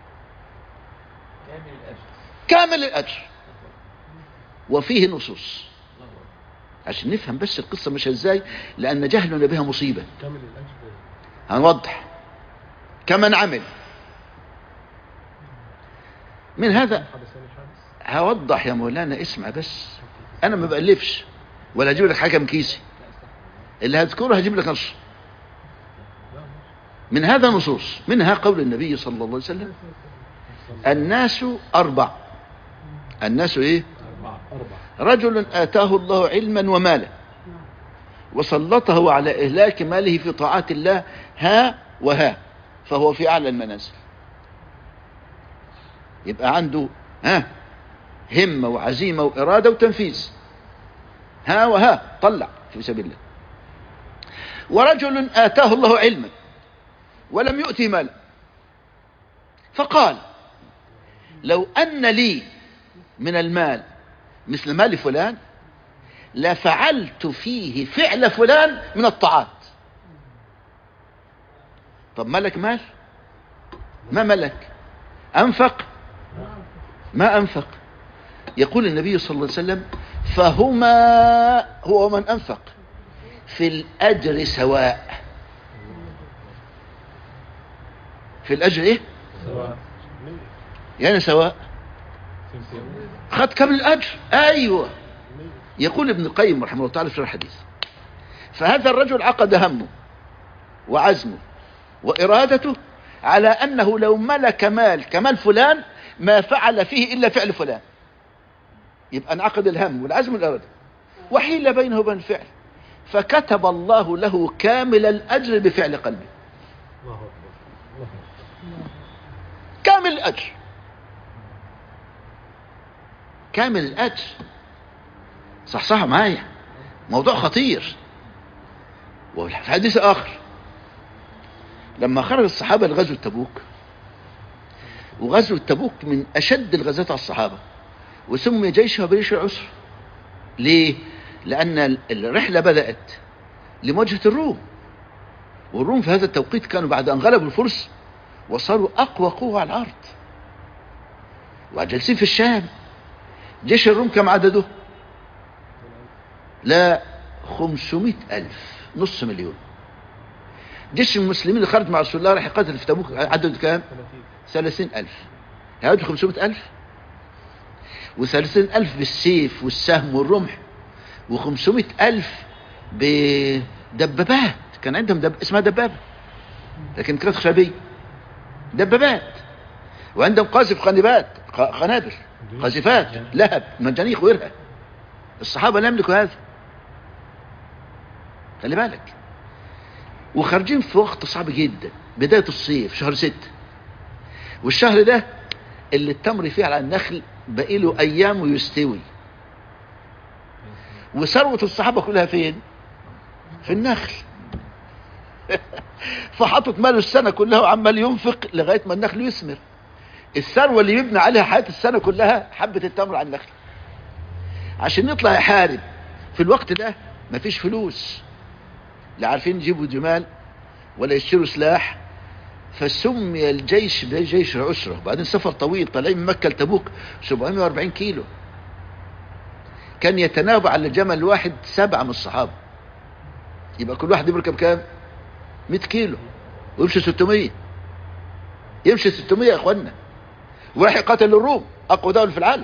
كامل الأجر. وفيه نصوص عشان نفهم بس القصة مش ازاي، لأن جهلنا بها مصيبة. كامل الأجر هنوضح كمن عمل من هذا. هوضح يا مولانا، اسمع بس، أنا ما بألفش ولا أجيب لك حاجة من كيسي، اللي هذكره هجيب لك نص من هذا نصوص. منها قول النبي صلى الله عليه وسلم الناس 4. الناس ايه؟ 4. رجل آتاه الله علما ومالا وسلطه على إهلاك ماله في طاعات الله، ها وها، فهو في أعلى المنازل. يبقى عنده همة وعزيمة وإرادة وتنفيذ، ها وها، طلع في سبيل الله. ورجل آتاه الله علما ولم يؤتي مالا فقال لو أن لي من المال مثل مال فلان لفعلت فيه فعل فلان من الطاعات. طب ملك مال؟ ما ملك. أنفق؟ ما أنفق. يقول النبي صلى الله عليه وسلم فهما، هو من أنفق، في الأجر سواء. في الأجر إيه؟ سواء، يعني سواء، خد كامل الأجر. أيوة. يقول ابن القيم رحمه الله تعالى في الحديث فهذا الرجل عقد همه وعزمه وإرادته على أنه لو ملك مال كمال فلان ما فعل فيه إلا فعل فلان. يبقى انعقد الهم والعزم والإرادة وحيل بينه وبين الفعل، فكتب الله له كامل الأجر بفعل قلبه. كامل الأجر، كامل الأجر. صح معايا، موضوع خطير. وفي حديث آخر لما خرج الصحابة لغزوة تبوك، وغزوة تبوك من أشد الغزوات على الصحابة، وسمي جيشها بجيش العسر. ليه؟ لأن الرحلة بدأت لمواجهة الروم، والروم في هذا التوقيت كانوا بعد أن غلبوا الفرس وصاروا أقوى قوة على الأرض، وجالسين في الشام. جيش الروم كم عدده؟ لا 500,000، نص مليون. جيش المسلمين اللي خرج مع رسول الله راح يقاتل في تبوك عدده كام؟ 30,000. هيعدوا 500,000 و30,000 بالسيف والسهم والرمح، و500,000 دبابات، كان عندهم اسمها دبابة، لكن كانت خشبية، دبابات. وعندهم قاذف قنابل، قاذفات لهب منجنيق وغيرها. الصحابة لا يملكوا هذا، خلي بالك. وخارجين في وقت صعب جدا، بداية الصيف شهر 6، والشهر ده اللي التمر فيه على النخل بقيله ايام ويستوي، وثروة الصحابة كلها فين؟ في النخل. فحطت ماله السنة كلها وعمال ينفق لغاية ما النخل يثمر. الثروة اللي يبنى عليها حياة السنة كلها حبة التمر على النخل. عشان يطلع يحارب في الوقت ده مفيش فلوس، لا عارفين يجيبوا جمال ولا يشتروا سلاح، فسمي الجيش بجيش العسرة. بعدين سفر طويل، طالعين من مكة لتبوك 740 كيلو، كان يتناوب على الجمل الواحد 7 من الصحابة، يبقى كل واحد يركب كام؟ 100 كيلو، ويمشي 600، يمشي 600 يا اخوانا، وراح يقاتل الروم اقوى دولة في العالم.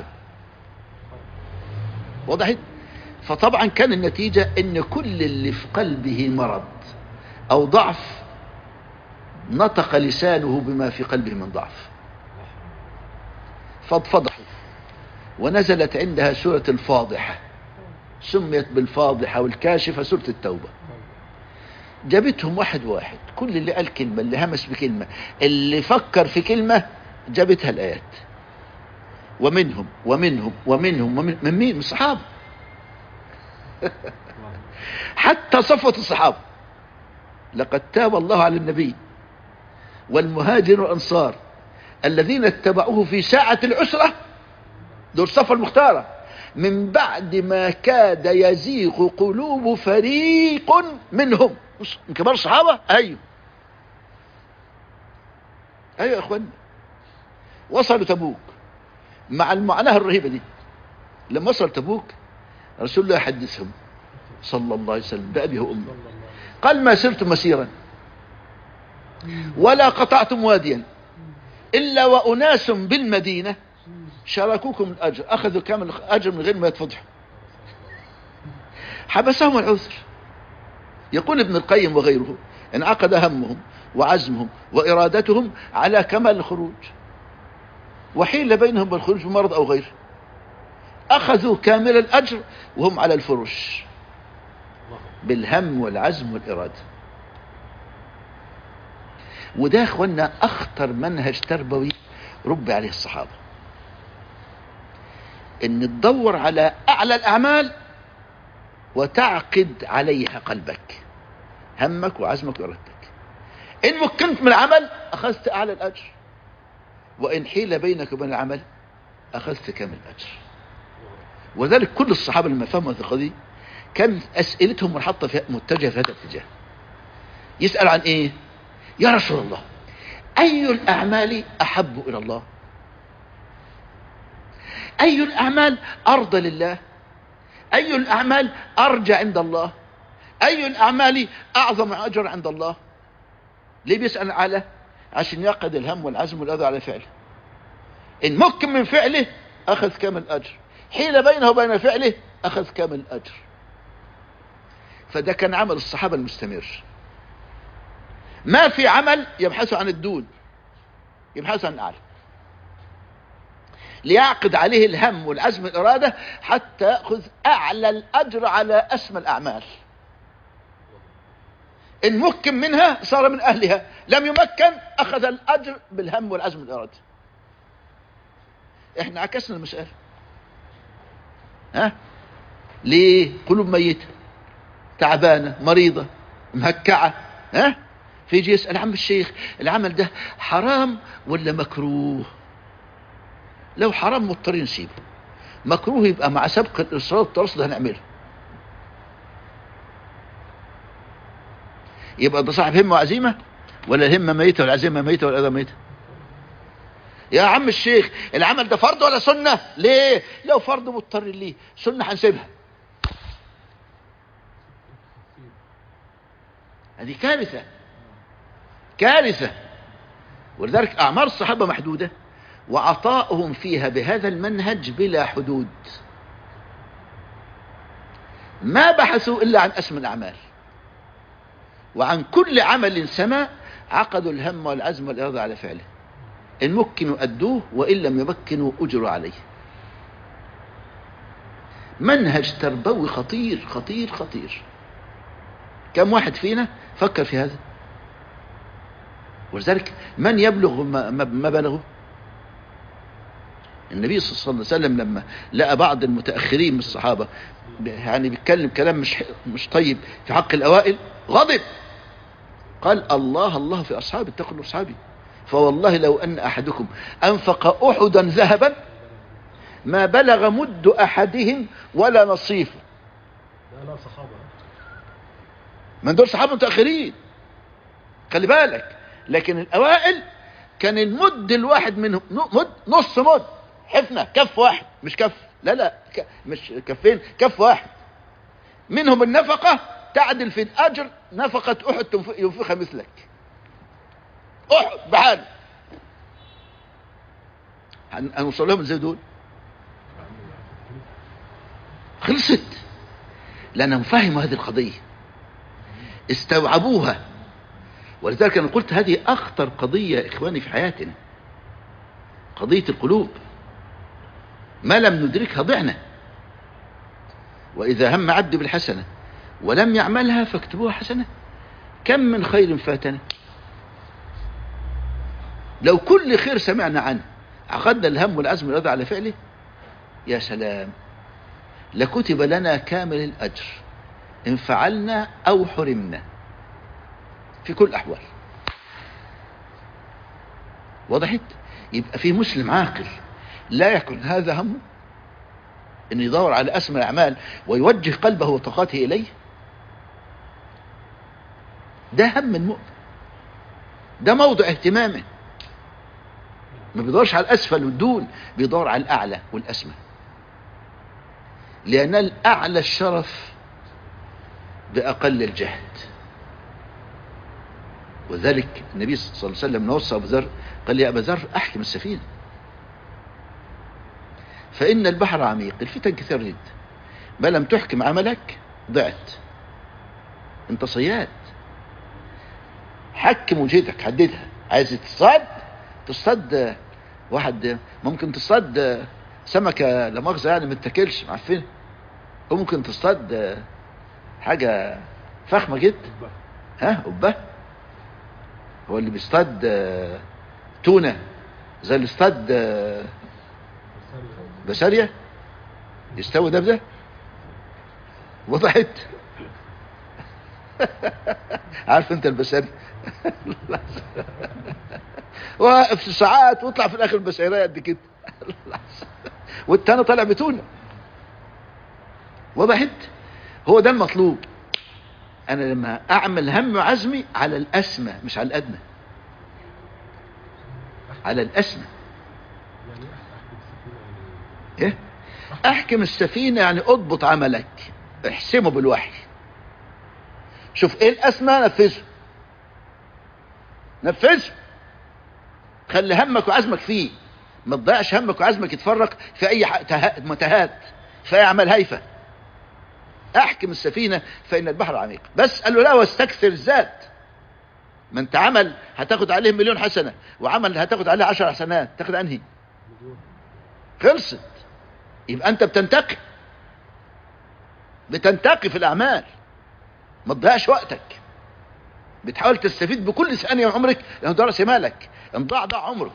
وضحت؟ فطبعا كان النتيجة ان كل اللي في قلبه مرض او ضعف نطق لسانه بما في قلبه من ضعف، فضحوا. ونزلت عندها سورة الفاضحة، سميت بالفاضحة والكاشفة سورة التوبة. جابتهم واحد واحد، كل اللي قال كلمة، اللي همس بكلمة، اللي فكر في كلمة، جابتها الآيات. ومنهم ومنهم ومنهم ومن مين؟ من الصحابة. حتى صفوة الصحابة. لقد تاب الله على النبي والمهاجر والأنصار الذين اتبعوه في ساعة العسرة، دول صفة المختارة، من بعد ما كاد يزيغ قلوب فريق منهم. من كبار الصحابة. ايوه يا اخوانا، وصلوا تبوك مع المعاناة الرهيبة دي. لما وصل تبوك رسول الله يحدثهم صلى الله عليه وسلم بأبيه وأمه، قال: ما سرتم مسيرا ولا قطعتم واديا إلا وأناس بالمدينة شاركوكم الأجر، أخذوا كامل الأجر من غير ما يتفضحوا. حبسهم العذر. يقول ابن القيم وغيره: انعقد همهم وعزمهم وإرادتهم على كمال الخروج، وحيل بينهم بالخروج بمرض أو غيره، أخذوا كامل الأجر وهم على الفرش بالهم والعزم والإرادة. وده اخوانا أخطر منهج تربوي ربي عليه الصحابة، ان تدور على أعلى الأعمال وتعقد عليها قلبك، همك وعزمك وإرادتك. إن مكنت من العمل أخذت أعلى الأجر، وإن حيل بينك وبين العمل أخذت كامل الأجر. وذلك كل الصحابة لما فهموا القضية كان أسئلتهم متجهة في هذا الاتجاه. يسأل عن إيه؟ يا رسول الله، أي الأعمال أحب إلى الله؟ أي الأعمال أرضى لله؟ أي الأعمال أرجى عند الله؟ أي الأعمال أعظم أجر عند الله؟ ليه بيسأل على؟ عشان يعقد الهم والعزم والأذى على فعله. إن مكن من فعله أخذ كامل الأجر، حيل بينه وبين فعله أخذ كامل الأجر. فده كان عمل الصحابة المستمر. ما في عمل يبحثوا عن الدون، يبحثوا عن الأعلى، ليعقد عليه الهم والعزم والإرادة حتى يأخذ أعلى الأجر على أسمى الأعمال. إن مكن منها صار من أهلها، لم يمكن أخذ الأجر بالهم والعزم والإرادة. إحنا عكسنا المسألة. ليه؟ قلوب ميتة، تعبانة، مريضة، مهكعة. فيجي يسأل: عم الشيخ، العمل ده حرام ولا مكروه؟ لو حرام مضطرين نسيبه، مكروه يبقى مع سبق الإصرار والترصد هنعمله. يبقى ده صاحب همة وعزيمة، ولا الهمة ميتة والعزيمة ميتة والأذى ميتة؟ يا عم الشيخ، العمل ده فرض ولا سنة؟ ليه؟ لو فرض مضطر ليه، سنة هنسيبها. هذه كارثة، كارثة. ولذلك أعمار الصحابة محدودة، وعطاؤهم فيها بهذا المنهج بلا حدود. ما بحثوا إلا عن أسمى الأعمال. وعن كل عمل سما عقدوا الهم والعزم والإرادة على فعله، إن مكنوا أدوه وإن لم يمكنوا أجروا عليه. منهج تربوي خطير خطير خطير. كم واحد فينا فكر في هذا؟ ولذلك من يبلغ ما بلغه؟ النبي صلى الله عليه وسلم لما لقى بعض المتأخرين من الصحابة يعني بيتكلم كلام مش طيب في حق الأوائل، غضب، قال الله الله في أصحابي، اتقوا أصحابي، فوالله لو أن أحدكم أنفق أحدا ذهبا ما بلغ مد أحدهم ولا نصيفه. لا صحابة، من دول صحابة متأخرين، خلي بالك. لكن الأوائل كان المد الواحد منهم مد، نص مد، حفنة، كف واحد، مش كف، لا مش كفين، كف واحد. منهم النفقة تعدل في الأجر نفقة أحد ينفقها مثلك، أحد بحال. هنوصل لهم ازاي دول؟ خلصت، لأنهم فهموا هذه القضية، استوعبوها. ولذلك أنا قلت هذه أخطر قضية يا إخواني في حياتنا، قضية القلوب. ما لم ندركها ضعنا. وإذا هم عبد بالحسنة ولم يعملها فاكتبوها حسنة. كم من خير فاتنا، لو كل خير سمعنا عنه عقدنا الهم والعزم والإرادة على فعله، يا سلام، لكتب لنا كامل الأجر إن فعلنا أو حرمنا في كل الأحوال. وضحت؟ يبقى في مسلم عاقل لا يكن هذا همه، أن يدور على أسمى الأعمال ويوجه قلبه وطاقاته إليه. ده هم المؤمن، ده موضع اهتمامه. ما بيدورش على الأسفل والدون، بيدور على الأعلى والأسمى، لأن الأعلى الشرف بأقل الجهد. وذلك النبي صلى الله عليه وسلم نوصى أبو ذر، قال يا أبا ذر أحكم السفينة فإن البحر عميق، الفتن كثير جدا، ما لم تحكم عملك ضعت، انت صياد، حكم وجهتك، حددها. عايز تصطاد واحد، ممكن تصطاد سمكة لا مؤاخذة يعني ما تاكلش معفنة، وممكن تصطاد حاجة فخمة جدا، قبة. هو اللي بيصطاد تونة زي اللي اصطاد بسارية يستوي ده بده؟ وضحت؟ عارف انت البسارية واقف ساعات ويطلع في الاخر البسارية قد كده والتاني طالع بتونة. وضحت؟ هو ده المطلوب. انا لما اعمل هم وعزمي على الاسمى مش على الادنى، على الاسمى. ايه احكم السفينة؟ يعني اضبط عملك، احسمه بالوحي، شوف ايه الاسمى، نفذه، خلي همك وعزمك فيه، ما تضيعش همك وعزمك يتفرق في اي متاهات، في اي اعمال هايفه. احكم السفينة فإن البحر عميق. بس قال له لا واستكثر الذات، ما انت عمل هتاخد عليه 1,000,000 حسنة، وعمل هتاخد عليه 10 حسنات، تاخد انهي؟ خلصت. يبقى انت بتنتقي في الاعمال، ما تضيعش وقتك، بتحاول تستفيد بكل ثانية من عمرك، لأنه ده رأس مالك. ان ضاع عمرك،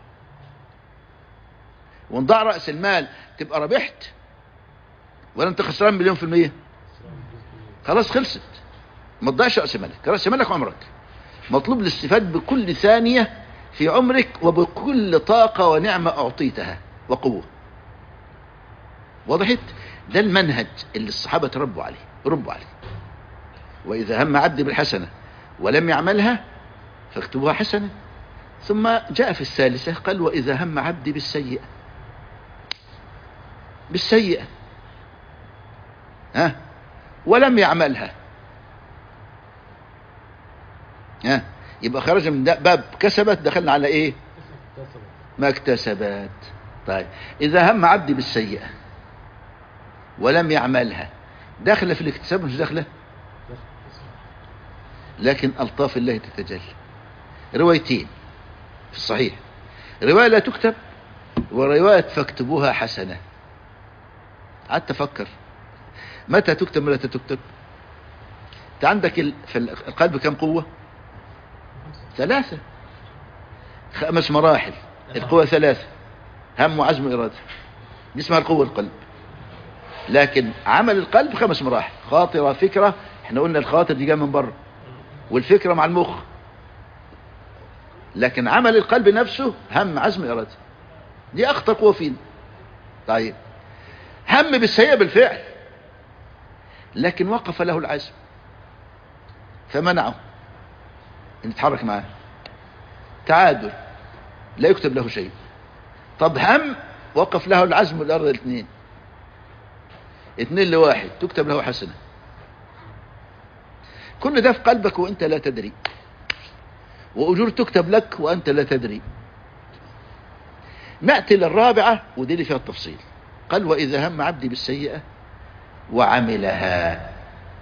وان ضاع رأس المال تبقى ربحت ولا انت خسران 1,000,000%؟ خلاص خلصت. ما تضيعش رأس مالك، رأس مالك عمرك، مطلوب الاستفادة بكل ثانية في عمرك وبكل طاقة ونعمة أعطيتها وقوة. وضحت؟ ده المنهج اللي الصحابة ربوا عليه. وإذا هم عبد بالحسنة ولم يعملها فاكتبوها حسنة. ثم جاء في الثالثة قال وإذا هم عبد بالسيئة ولم يعملها يبقى خرج من باب كسبت، دخلنا على ايه؟ ما اكتسبت. طيب اذا هم عبدي بالسيئة ولم يعملها، داخله في الاكتساب مش داخله؟ لكن ألطاف الله تتجلى. روايتين في الصحيح، رواية لا تكتب ورواية فاكتبوها حسنة. قعدت أفكر متى تكتب ولا تكتب. انت عندك في القلب كم قوة؟ 3، 5 مراحل. القوة 3: هم وعزم وإرادة، دي اسمها القوة القلب. لكن عمل القلب 5 مراحل: خاطرة، فكرة، احنا قلنا الخاطر دي جايه من بره، والفكرة مع المخ. لكن عمل القلب نفسه هم، عزم، إرادة، دي أخطر قوة فينا. طيب، هم بالسيئة بالفعل، لكن وقف له العزم فمنعه ان يتحرك معاه. تعادل، لا يكتب له شيء. طب هم وقف له العزم والإرادة، 2 ل1 تكتب له حسنة. كل ده في قلبك وانت لا تدري، وأجور تكتب لك وانت لا تدري. نأتي للرابعة ودي اللي فيها التفصيل. قال: وإذا هم عبدي بالسيئة وعملها،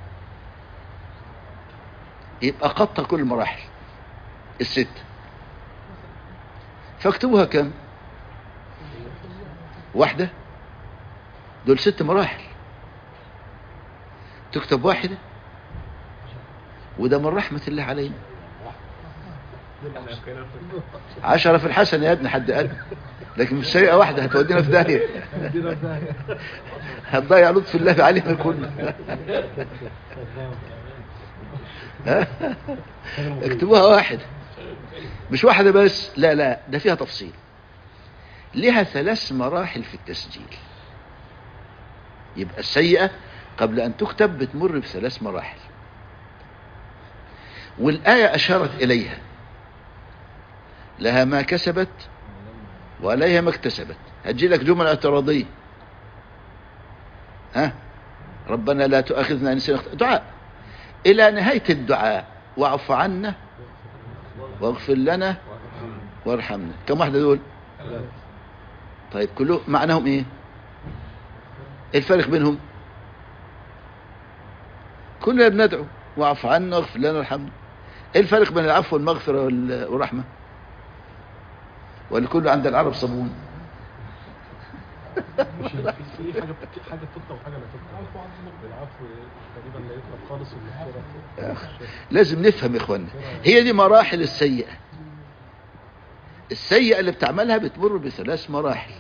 يبقى قطع كل المراحل 6. فاكتبوها كم؟ 1. دول 6 مراحل، تكتب 1، وده من رحمة الله علينا. 10 في الحسنة يا ابني، حد قال، لكن مش سيئة 1 هتودينا في داهية، هتضيع لطف الله علينا كلنا. اكتبوها 1، مش 1 بس، لا ده فيها تفصيل. لها 3 مراحل في التسجيل. يبقى السيئة قبل أن تكتب بتمر ب3 مراحل، والآية أشارت إليها: لها ما كسبت وعليها ما اكتسبت. هتجي لك جملة اعتراضية: ربنا لا تؤاخذنا إن نسينا. دعاء إلى نهاية الدعاء: واعف عنا واغفر لنا وارحمنا. كم واحدة دول؟ طيب كله معناهم ايه؟ الفرق بينهم كلنا بندعو واعف عنا واغفر لنا وارحمنا. ايه الفرق بين العفو والمغفرة والرحمة؟ والكل عند العرب صابون. في حاجه تكتب وحاجه لا تكتب. العفو تقريبا لا يكتب خالص، والمغفرة لازم نفهم يا اخوانا، هي دي مراحل السيئة. السيئة اللي بتعملها بتمر ب3 مراحل.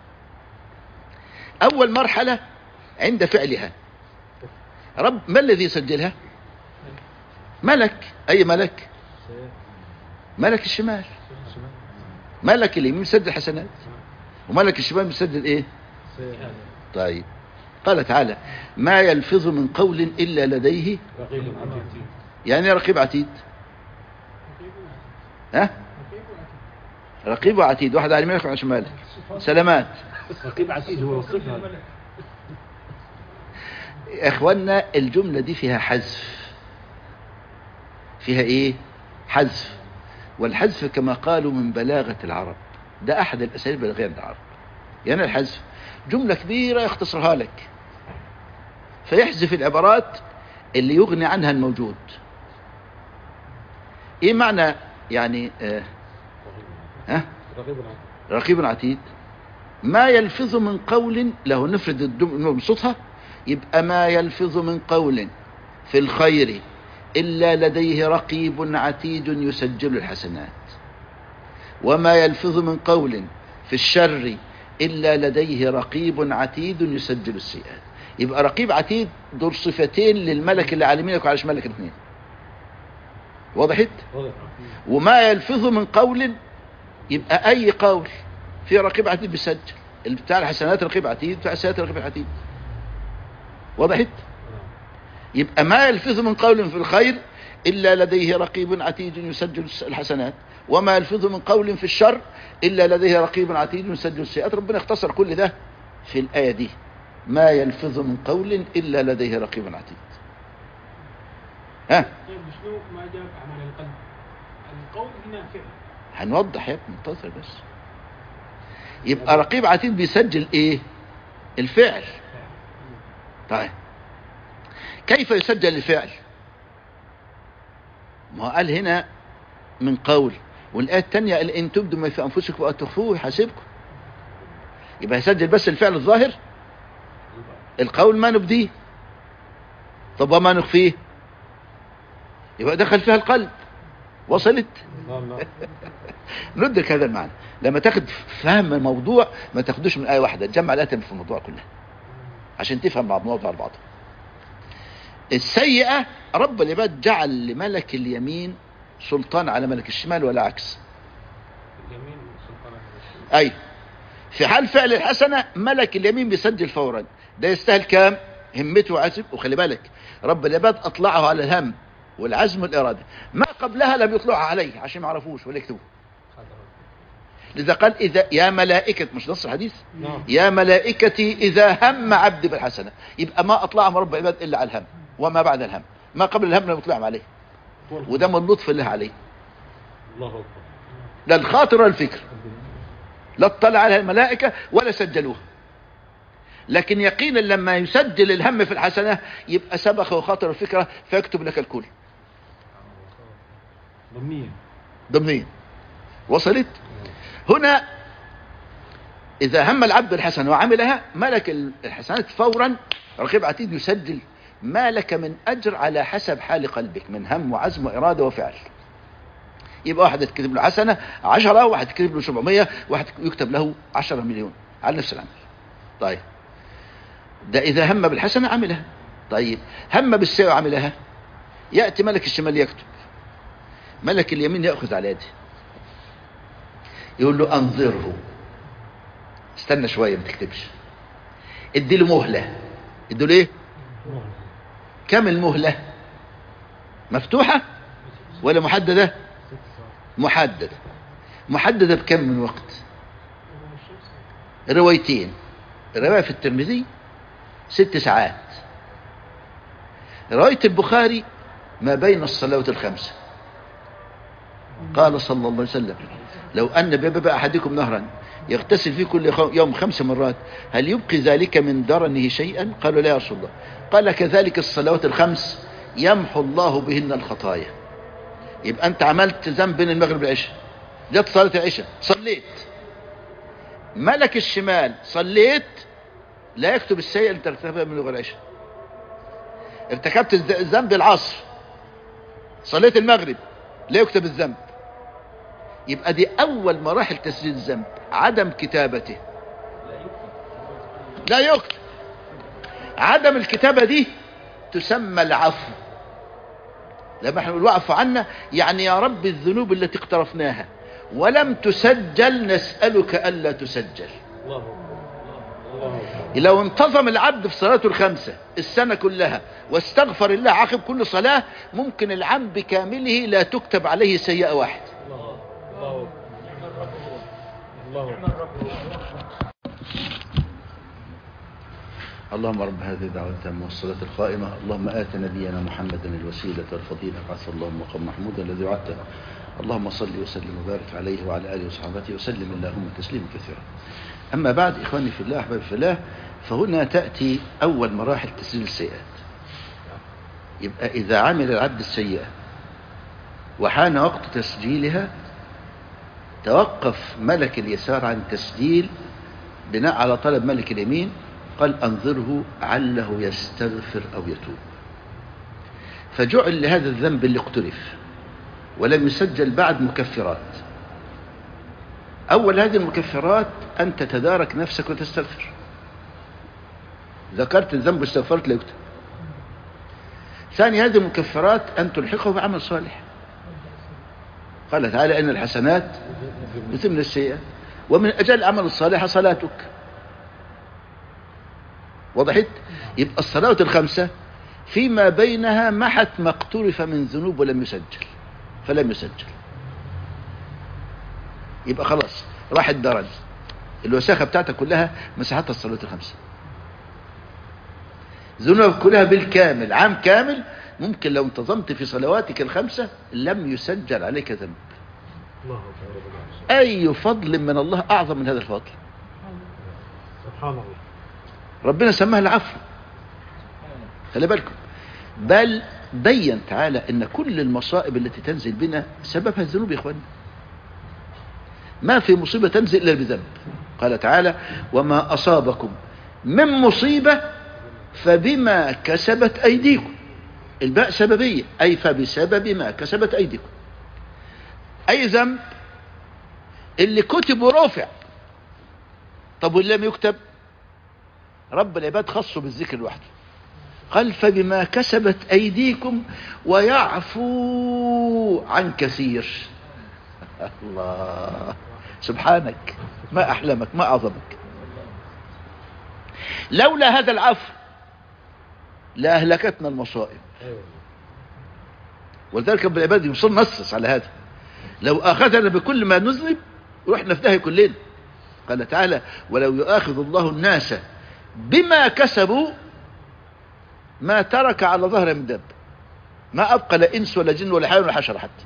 أول مرحلة عند فعلها. رب ما الذي يسجلها؟ ملك. أي ملك؟ ملك الشمال. ملك اليمين بيسجل حسنات، وملك الشمال بيسجل ايه؟ طيب، قال تعالى: ما يلفظ من قول إلا لديه رقيب عتيد. يعني رقيب عتيد. رقيب وعتيد، واحد على يمينك وعلى شمالك. سلامات. رقيب عتيد هو وصفها. يا اخوانا الجملة دي فيها حذف. فيها ايه؟ حذف. والحذف كما قالوا من بلاغة العرب، ده احد الاساليب البلاغية عند العرب. يعني الحذف جملة كبيرة يختصرها لك، فيحذف العبارات اللي يغني عنها الموجود. ايه معنى يعني رقيب عتيد؟ ما يلفظ من قول، له نفرد الجملة بصوتها، يبقى ما يلفظ من قول في الخير إلا لديه رقيب عتيد يسجل الحسنات، وما يلفظ من قول في الشر إلا لديه رقيب عتيد يسجل السيئات. يبقى رقيب عتيد دول صفتين للملك اللي على يمينك وعلى شمالك الاثنين. وضحت؟ وما يلفظ من قول يبقى أي قول في رقيب عتيد بيسجل، اللي بتاع الحسنات رقيب عتيد، بتاع السيئات رقيب عتيد. وضحت؟ يبقى ما يلفظ من قول في الخير إلا لديه رقيب عتيد يسجل الحسنات، وما يلفظ من قول في الشر إلا لديه رقيب عتيد يسجل السيئات. ربنا اختصر كل ده في الآية دي: ما يلفظ من قول إلا لديه رقيب عتيد. طيب شنو ما جاب عمل القلب؟ القول هنا فعل. هنوضح يا ابني، انتظر بس. يبقى رقيب عتيد بيسجل ايه؟ الفعل. طيب كيف يسجل الفعل؟ ما هو قال هنا من قول، والآية الثانية قال إن تبدوا ما في أنفسكم أو تخفوه يحاسبكم. يبقى يسجل بس الفعل الظاهر، القول ما نبديه. طب وما نخفيه؟ يبقى دخل فيها القلب. وصلت؟ ندرك هذا المعنى. لما تاخد فهم الموضوع ما تاخدوش من آية واحدة، تجمع الآيات في الموضوع كلها عشان تفهم مع الموضوع على بعضه. السيئة رب العباد جعل لملك اليمين سلطان على ملك الشمال ولا عكس؟ اليمين سلطان على الشمال. أي في حال فعل الحسنة ملك اليمين بيسجل فورا. ده يستاهل كام؟ همته وعزم. وخلي بالك رب العباد أطلعه على الهم والعزم والإرادة، ما قبلها لم يطلعها عليه عشان ما يعرفوش ولا يكتبوه. لذا قال إذا يا ملائكة، مش نص الحديث، يا ملائكتي إذا هم عبدي بالحسنة. يبقى ما أطلعهم رب العباد إلا على الهم وما بعد الهم، ما قبل الهم لم يطلعهم عليه. وده من لطف الله عليه. الله أكبر. لا الخاطر ولا الفكر، لا اطلع عليها الملائكة ولا سجلوها. لكن يقينا لما يسجل الهم في الحسنة يبقى سبق وخاطر الفكرة فيكتب لك الكل ضمنيا. وصلت؟ هنا إذا هم العبد الحسنة وعملها ملك الحسنات فورا رقيب عتيد يسجل ما لك من أجر على حسب حال قلبك من هم وعزم وإرادة وفعل. يبقى واحد يكتب له حسنة 10، واحد يكتب له 700، واحد يكتب له 10 مليون على نفس العمل. طيب ده إذا هم بالحسنة عملها. طيب هم بالسيئة وعملها، يأتي ملك الشمال يكتب، ملك اليمين يأخذ على يده يقول له أنظره، استنى شوية ما تكتبش، ادي له مهلة. ادي له ايه؟ كم المهلة؟ مفتوحة ولا محددة؟ محددة بكم من وقت؟ روايتين، الرواية في الترمذي 6 ساعات، رواية البخاري ما بين الصلوات الخمسة. قال صلى الله عليه وسلم لو أن باب أحدكم نهرا يغتسل فيه كل يوم 5 مرات هل يبقي ذلك من درنه شيئا؟ قالوا لا يا رسول الله. قال كذلك الصلوات الخمس يمحو الله بهن الخطايا. يبقى أنت عملت ذنب بين المغرب والعشاء، جت صلاة العشاء صليت، ملك الشمال صليت لا يكتب السيئة اللي ترتكبها من غير العشاء. ارتكبت الذنب العصر صليت المغرب لا يكتب الذنب. يبقى دي أول مراحل تسجيل الذنب، عدم كتابته. لا يكتب. عدم الكتابة دي تسمى العفو. لما احنا نقول واعف عنا يعني يا رب الذنوب التي اقترفناها ولم تسجل نسألك ألا تسجل. لو انتظم العبد في صلاته الخمسة السنة كلها واستغفر الله عقب كل صلاة ممكن العام بكامله لا تكتب عليه سيئة واحد. اللهم رب هذه الدعوة التامة والصلاة القائمة اللهم آت نبينا محمدا الوسيلة والفضيلة بعث اللهم مقام محمودا الذي وعدته. اللهم صل وسلم وبارك عليه وعلى آله وصحبه وسلم اللهم تسليما كثيرا. أما بعد إخواني في الله أحبابي في الله، فهنا تأتي أول مراحل تسجيل السيئات. يبقى إذا عمل العبد السيئة وحان وقت تسجيلها توقف ملك اليسار عن تسجيل بناء على طلب ملك اليمين، قال أنظره عله يستغفر أو يتوب. فجعل لهذا الذنب اللي اقترف ولم يسجل بعد مكفرات. أول هذه المكفرات أن تتدارك نفسك وتستغفر. ذكرت الذنب واستغفرت لا يكتب. ثاني هذه المكفرات أن تلحقه بعمل صالح. قال تعالى إن الحسنات يذهبن السيئات ومن أجل العمل الصالح صلاتك. وضحت؟ يبقى الصلوات الخمسة فيما بينها محت ما اقترف من ذنوب ولم يسجل فلم يسجل. يبقى خلاص راح الدرج، الوساخة بتاعتك كلها مساحتها الصلوات الخمسة. ذنوبك كلها بالكامل عام كامل ممكن لو انتظمت في صلواتك الخمسة لم يسجل عليك ذنب. أي فضل من الله أعظم من هذا الفضل؟ سبحان الله. ربنا سماها العفو. خلي بالكم، بل بين تعالى ان كل المصائب التي تنزل بنا سببها الذنوب يا اخواننا. ما في مصيبة تنزل الا بذنب. قال تعالى وما اصابكم من مصيبة فبما كسبت ايديكم. الباء سببية، اي فبسبب ما كسبت ايديكم. اي ذنب اللي كتب ورفع. طب واللي لم يكتب؟ رب العباد خصه بالذكر لوحده، قال فبما كسبت ايديكم ويعفو عن كثير. الله سبحانك، ما احلمك، ما اعظمك. لولا هذا العفو لاهلكتنا المصائب. ولذلك رب العباد يوصل نصص على هذا، لو اخذنا بكل ما نذنب رحنا في داهيه كلنا. قال تعالى ولو يؤاخذ الله الناس بما كسبوا ما ترك على ظهر من داب، ما ابقى لا انس ولا جن ولا حيوان ولا حشره حتى.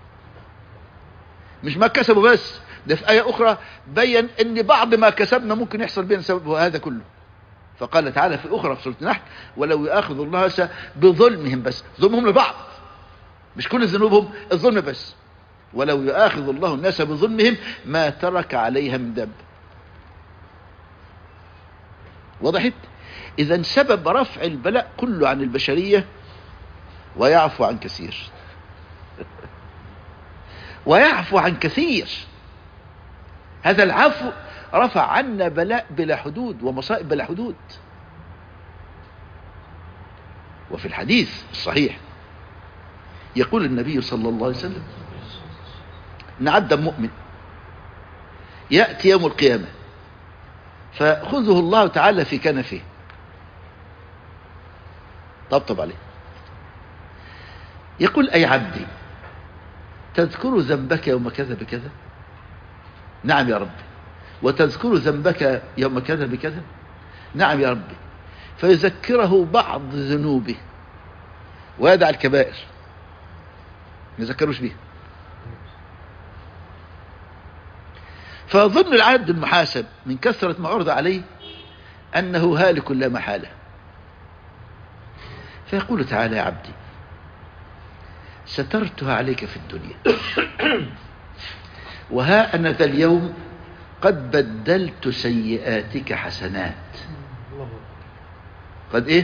مش ما كسبوا بس، ده في آية أخرى بين ان بعض ما كسبنا ممكن يحصل بين سبب هذا كله. فقال تعالى في أخرى في سورة النحل ولو يأخذ الله بظلمهم، بس ظلمهم لبعض مش كل ذنوبهم، الظلم بس. ولو يأخذ الله الناس بظلمهم ما ترك عليها من داب. وضحت؟ إذا سبب رفع البلاء كله عن البشرية ويعفو عن كثير. ويعفو عن كثير. هذا العفو رفع عنا بلاء بلا حدود ومصائب بلا حدود. وفي الحديث الصحيح يقول النبي صلى الله عليه وسلم ان عبدا مؤمن يأتي يوم القيامة فخذه الله تعالى في كنفه، طبطب عليه، يقول أي عبدي تذكر ذنبك يوم كذا بكذا؟ نعم يا ربي. وتذكر ذنبك يوم كذا بكذا؟ نعم يا ربي. فيذكره بعض ذنوبه ويدع الكبائر ما يذكروش بها. فظن العبد المحاسب من كثرة ما عرض عليه أنه هالك لا محالة، فيقول تعالى يا عبدي سترتها عليك في الدنيا وها أنا ذا اليوم قد بدلت سيئاتك حسنات. قد ايه؟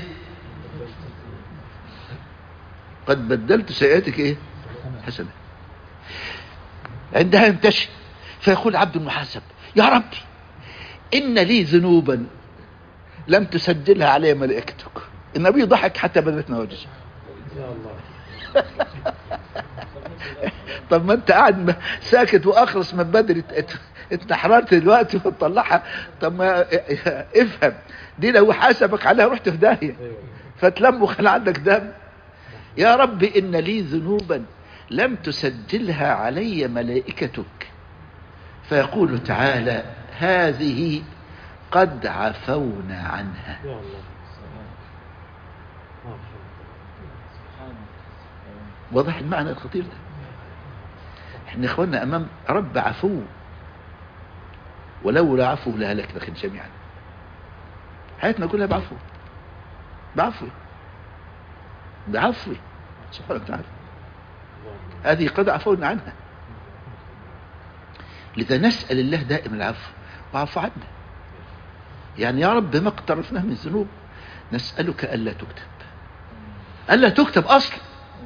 قد بدلت سيئاتك ايه؟ حسنات. عندها ينتشي فيقول عبد المحاسب يا ربي إن لي ذنوبا لم تسجلها علي ملائكتك. النبي ضحك حتى بدت نواجسه. طب ما انت قاعد ساكت واخرس من بدري، انت حررت دلوقتي وتطلعها. طب ما افهم دي لو حاسبك عليها رحت في داهيه، فتلم وخلى عندك دم. يا رب ان لي ذنوبا لم تسجلها علي ملائكتك. فيقول تعالى هذه قد عفونا عنها. واضح المعنى الخطير ده؟ احنا اخواننا امام رب عفو، ولولا عفو لهلكنا جميعا. حياتنا كلها بعفو، بعفو سبحانه وتعالى. هذه قد عفونا عنها. لذا نسأل الله دائما العفو وعفو عنا. يعني يا رب ما اقترفناه من ذنوب نسألك ألا تكتب أصلا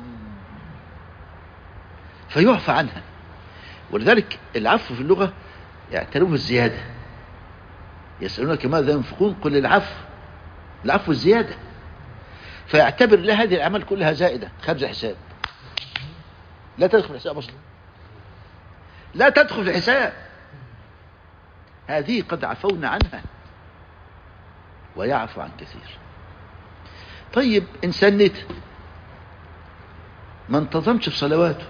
فيعفى عنها. ولذلك العفو في اللغة يعتبروه الزيادة. يسألونك ماذا ينفقون قل العفو الزيادة. فيعتبر له هذه الأعمال كلها زائدة خارج الحساب، لا تدخل في الحساب أصلا، لا تدخل في الحساب. هذه قد عفونا عنها ويعفو عن كثير. طيب إنسان نت ما انتظمش بصلواته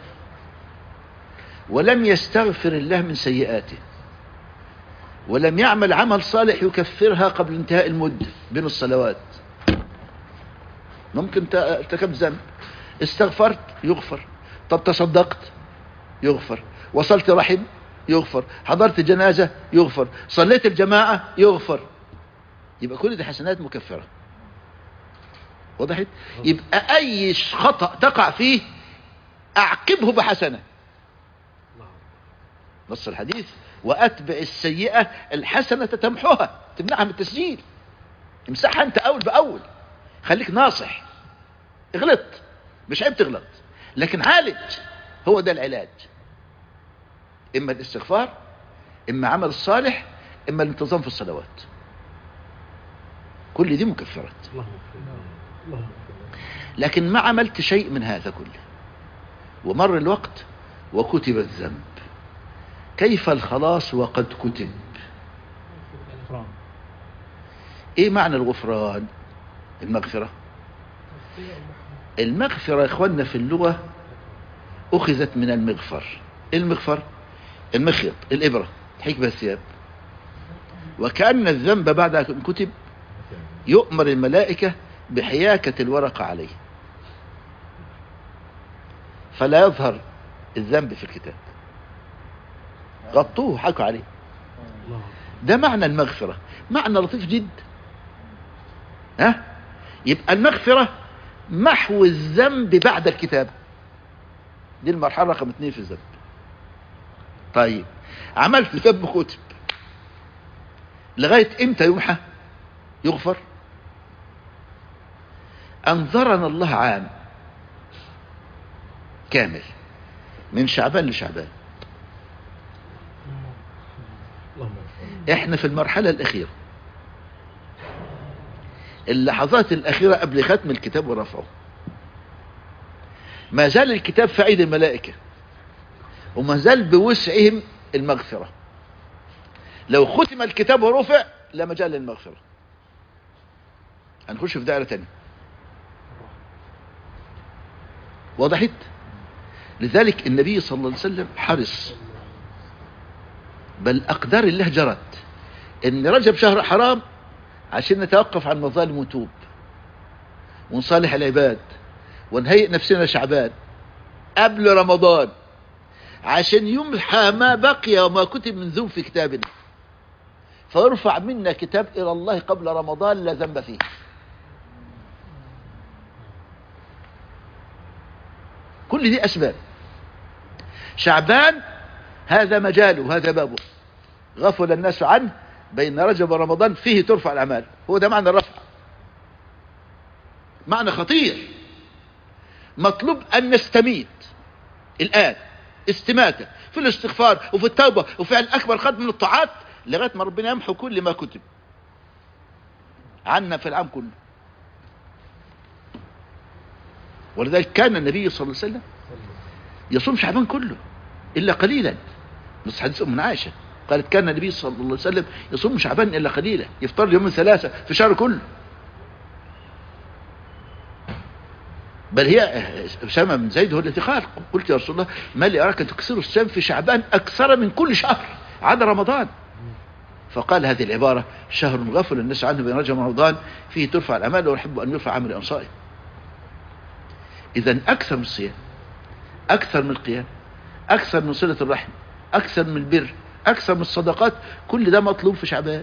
ولم يستغفر الله من سيئاته ولم يعمل عمل صالح يكفرها قبل انتهاء المدة بين الصلوات. ممكن ارتكبت ذنب، استغفرت يغفر، طب تصدقت يغفر، وصلت رحم يغفر، حضرت جنازة يغفر، صليت الجماعة يغفر. يبقى كل دي حسنات مكفرة. وضحت؟ يبقى اي خطأ تقع فيه اعقبه بحسنة. نص الحديث: واتبع السيئة الحسنة تمحوها، تمنعها من التسجيل. امسحها انت اول باول، خليك ناصح. اغلط، مش عيب تغلط، لكن عالج. هو ده العلاج، اما الاستغفار، اما عمل الصالح، اما الانتظام في الصلوات. كل دي مكفرات. لكن ما عملت شيء من هذا كله، ومر الوقت وكتب الذنب. كيف الخلاص وقد كتب؟ ايه معنى الغفران؟ المغفرة. المغفرة يا اخوانا في اللغة اخذت من المغفر. المغفر المخيط، الابرة حكبة الثياب. وكأن الذنب بعد أن كتب يؤمر الملائكة بحياكة الورقة عليه، فلا يظهر الذنب في الكتاب. غطوه، حكوا عليه. ده معنى المغفرة، معنى لطيف جدا. يبقى المغفرة محو الذنب بعد الكتاب. دي المرحلة رقم 2 في الذنب. طيب، عملت ذنب كتب، لغاية امتى يمحى يغفر؟ انظرنا الله عام كامل، من شعبان لشعبان. احنا في المرحلة الاخيرة، اللحظات الاخيرة قبل ختم الكتاب ورفعه. ما زال الكتاب في ايدي الملائكة، وما زال بوسعهم المغفرة. لو ختم الكتاب ورفع لا مجال للمغفرة، هنخش في دائرة تانية. وضحت؟ لذلك النبي صلى الله عليه وسلم حرص، بل أقدار الله جرت، إن رجب شهر حرام عشان نتوقف عن مظالم ونتوب ونصالح العباد ونهيئ نفسنا شعبان قبل رمضان، عشان يمحى ما بقي وما كتب من ذنوب في كتابنا، فيرفع منا كتاب إلى الله قبل رمضان لا ذنب فيه. كل دي أسباب. شعبان هذا مجاله، هذا بابه، غفل الناس عنه. بين رجب ورمضان فيه ترفع الأعمال. هو ده معنى الرفع، معنى خطير. مطلوب أن نستميت الآن استماتة في الاستغفار وفي التوبة وفعل أكبر قدر من الطاعات، لغاية ما ربنا يمحو كل ما كتب عنا في العام كله. ولذلك كان النبي صلى الله عليه وسلم يصوم شعبان كله إلا قليلا. نص حديث أم عائشة قالت: كان النبي صلى الله عليه وسلم يصوم شعبان إلا قليلا، يفطر يوم 3 في شهر كله. بل هي أسامة بن زيد هو الذي قال: قلت يا رسول الله ما لي أراك تكسر الصيام في شعبان أكثر من كل شهر عدا رمضان. فقال هذه العبارة: شهر غفل الناس عنه بين رجب ورمضان فيه ترفع الأعمال ويحب أن يرفع عمل أنصائه. إذن أكثر من الصيام، أكثر من القيام، أكثر من صلة الرحم، أكثر من البر، أكثر من الصدقات، كل ده مطلوب في شعبان.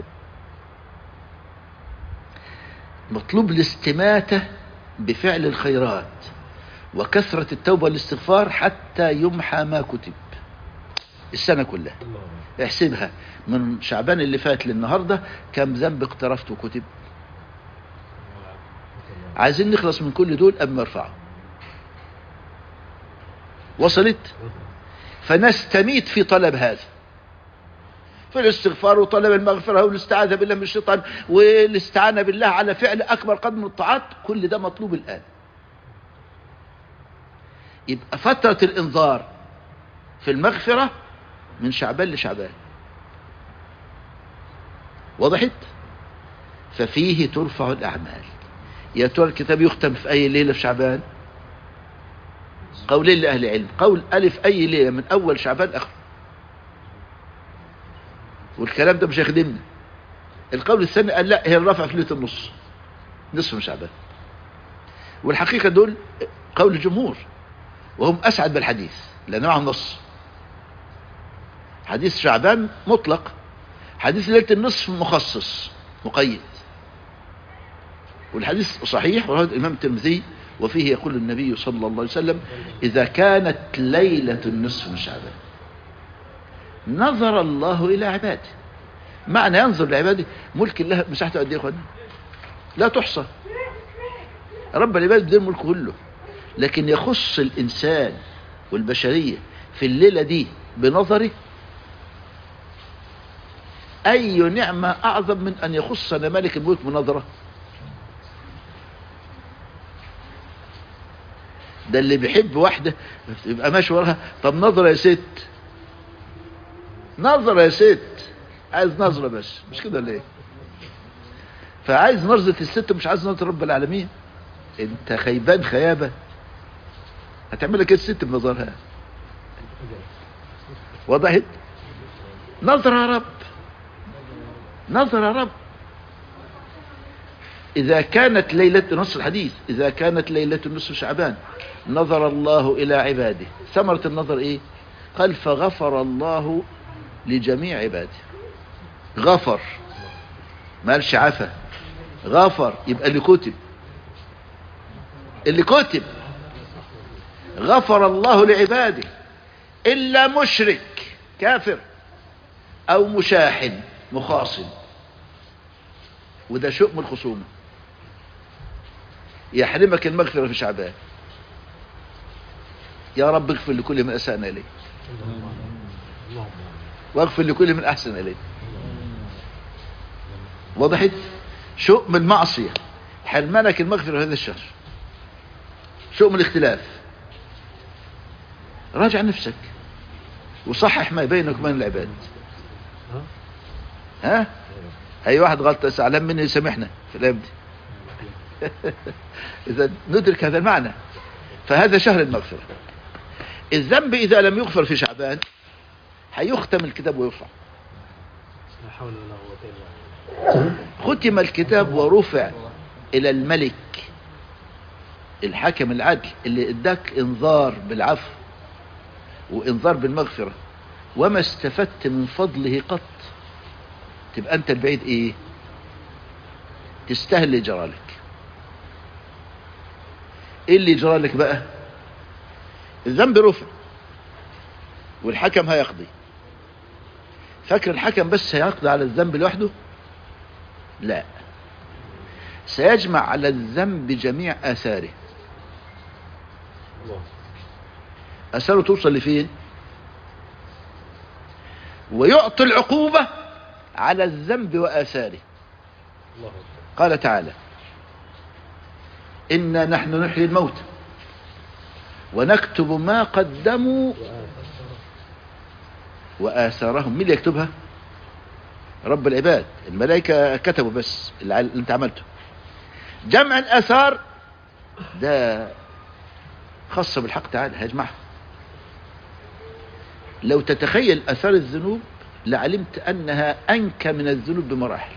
مطلوب الاستماتة بفعل الخيرات وكثرة التوبة والاستغفار حتى يمحى ما كتب السنة كلها. احسبها من شعبان اللي فات للنهاردة كم ذنب اقترفت وكتب. عايزين نخلص من كل دول قبل ما ارفعه. وصلت؟ فنستميت في طلب هذا، في الاستغفار وطلب المغفرة والاستعاذة بالله من الشيطان والاستعانة بالله على فعل أكبر قدر من الطاعات. كل ده مطلوب الآن. يبقى فترة الإنذار في المغفرة من شعبان لشعبان. وضحت؟ ففيه ترفع الأعمال. يا ترى الكتاب يختم في أي ليلة في شعبان؟ قولين لأهل العلم. قول ألف أي ليلة من أول شعبان آخر، والكلام ده مش هيخدمنا. القول الثاني قال لا، هي الرفع في ليلة النص، نصف من شعبان. والحقيقة دول قول الجمهور، وهم أسعد بالحديث لأن معهم نص. حديث شعبان مطلق، حديث ليلة النصف مخصص مقيد. والحديث صحيح ورواه الإمام الترمذي، وفيه يقول النبي صلى الله عليه وسلم: إذا كانت ليلة النصف من شعبان نظر الله إلى عباده. معنى ينظر لعباده، ملك الله مساحته قد ايه يا اخوانا؟ لا تحصى. رب العباد بدون ملكه كله، لكن يخص الإنسان والبشرية في الليلة دي بنظره. أي نعمة أعظم من أن يخصنا ملك الملك بنظره؟ ده اللي بيحب واحدة يبقى ماشي وراها، طب نظرة يا ست، نظرة يا ست، عايز نظرة بس، مش كده ليه؟ فعايز نظرة الست ومش عايز نظرة رب العالمين. انت خيبان خيابة، هتعمل لك ايه الست بنظرها؟ وضحت؟ نظر يا رب، نظر يا رب. إذا كانت ليلة، نص الحديث: إذا كانت ليلة نصف شعبان نظر الله إلى عباده. ثمرة النظر إيه؟ قال: فغفر الله لجميع عباده. غفر، ما قالش عفا، غفر. يبقى اللي كتب، اللي كتب غفر الله لعباده إلا مشرك كافر أو مشاحن مخاصم، وده شؤم الخصومة، يحرمك المغفرة في شعبان. يا رب اغفر لكل من أساءنا إليه، واغفر لكل من أحسن إليه. وضحت؟ شؤم المعصية، حرمانك المغفرة هذا الشهر، شؤم الاختلاف. راجع نفسك وصحح ما بينك وبين العباد. ها؟ اي واحد غلط زعلان مني يسامحنا في الايام دي. اذا ندرك هذا المعنى، فهذا شهر المغفرة. الذنب اذا لم يغفر في شعبان هيختم الكتاب ويرفع. لا حول ولا قوة الا بالله. ختم الكتاب ورفع الى الملك الحاكم العدل اللي اداك انذار بالعفو وانذار بالمغفرة، وما استفدت من فضله قط. تبقى انت البعيد ايه؟ تستاهل اللي جرالك. ايه اللي جرالك بقى؟ الذنب رفع والحكم هيقضي. فاكر الحكم بس هيقضي على الذنب لوحده؟ لا، سيجمع على الذنب جميع آثاره. آثاره توصل لفين؟ ويعطي العقوبة على الذنب وآثاره. قال تعالى: إنا نحن نحيي الموتى ونكتب ما قدموا وآثارهم. مين اللي يكتبها؟ رب العباد. الملائكة كتبوا بس اللي انت عملته. جمع الآثار ده خاصة بالحق تعالى هيجمعها. لو تتخيل آثار الذنوب لعلمت أنها أنكى من الذنوب بمراحل.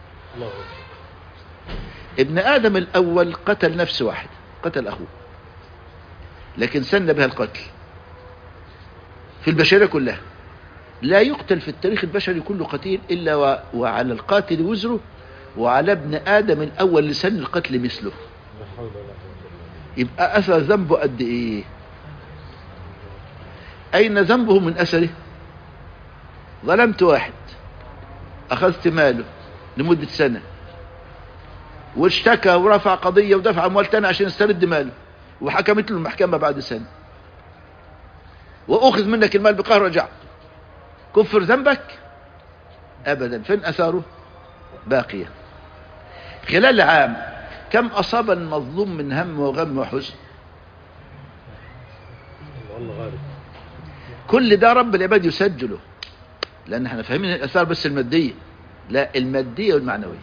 ابن آدم الأول قتل نفس واحد، قتل أخوه، لكن سن بها القتل. في البشرية كلها لا يقتل في التاريخ البشري كله قتيل إلا وعلى القاتل وزره، وعلى ابن آدم الأول لسن القتل مثله. يبقى أثر ذنبه قد إيه؟ أين ذنبه من أثره؟ ظلمت واحد، أخذت ماله لمدة سنة، واشتكى ورفع قضية ودفع أموال تاني عشان يسترد ماله، وحكمت له المحكمة بعد سنة، وأخذ منك المال بقهر رجعت. كفر ذنبك؟ أبدا. فين أثاره؟ باقية. خلال عام كم أصاب المظلوم من هم وغم وحزن؟ كل ده رب العباد يسجله، لأن احنا فاهمين الأثار بس المادية، لا، المادية والمعنوية.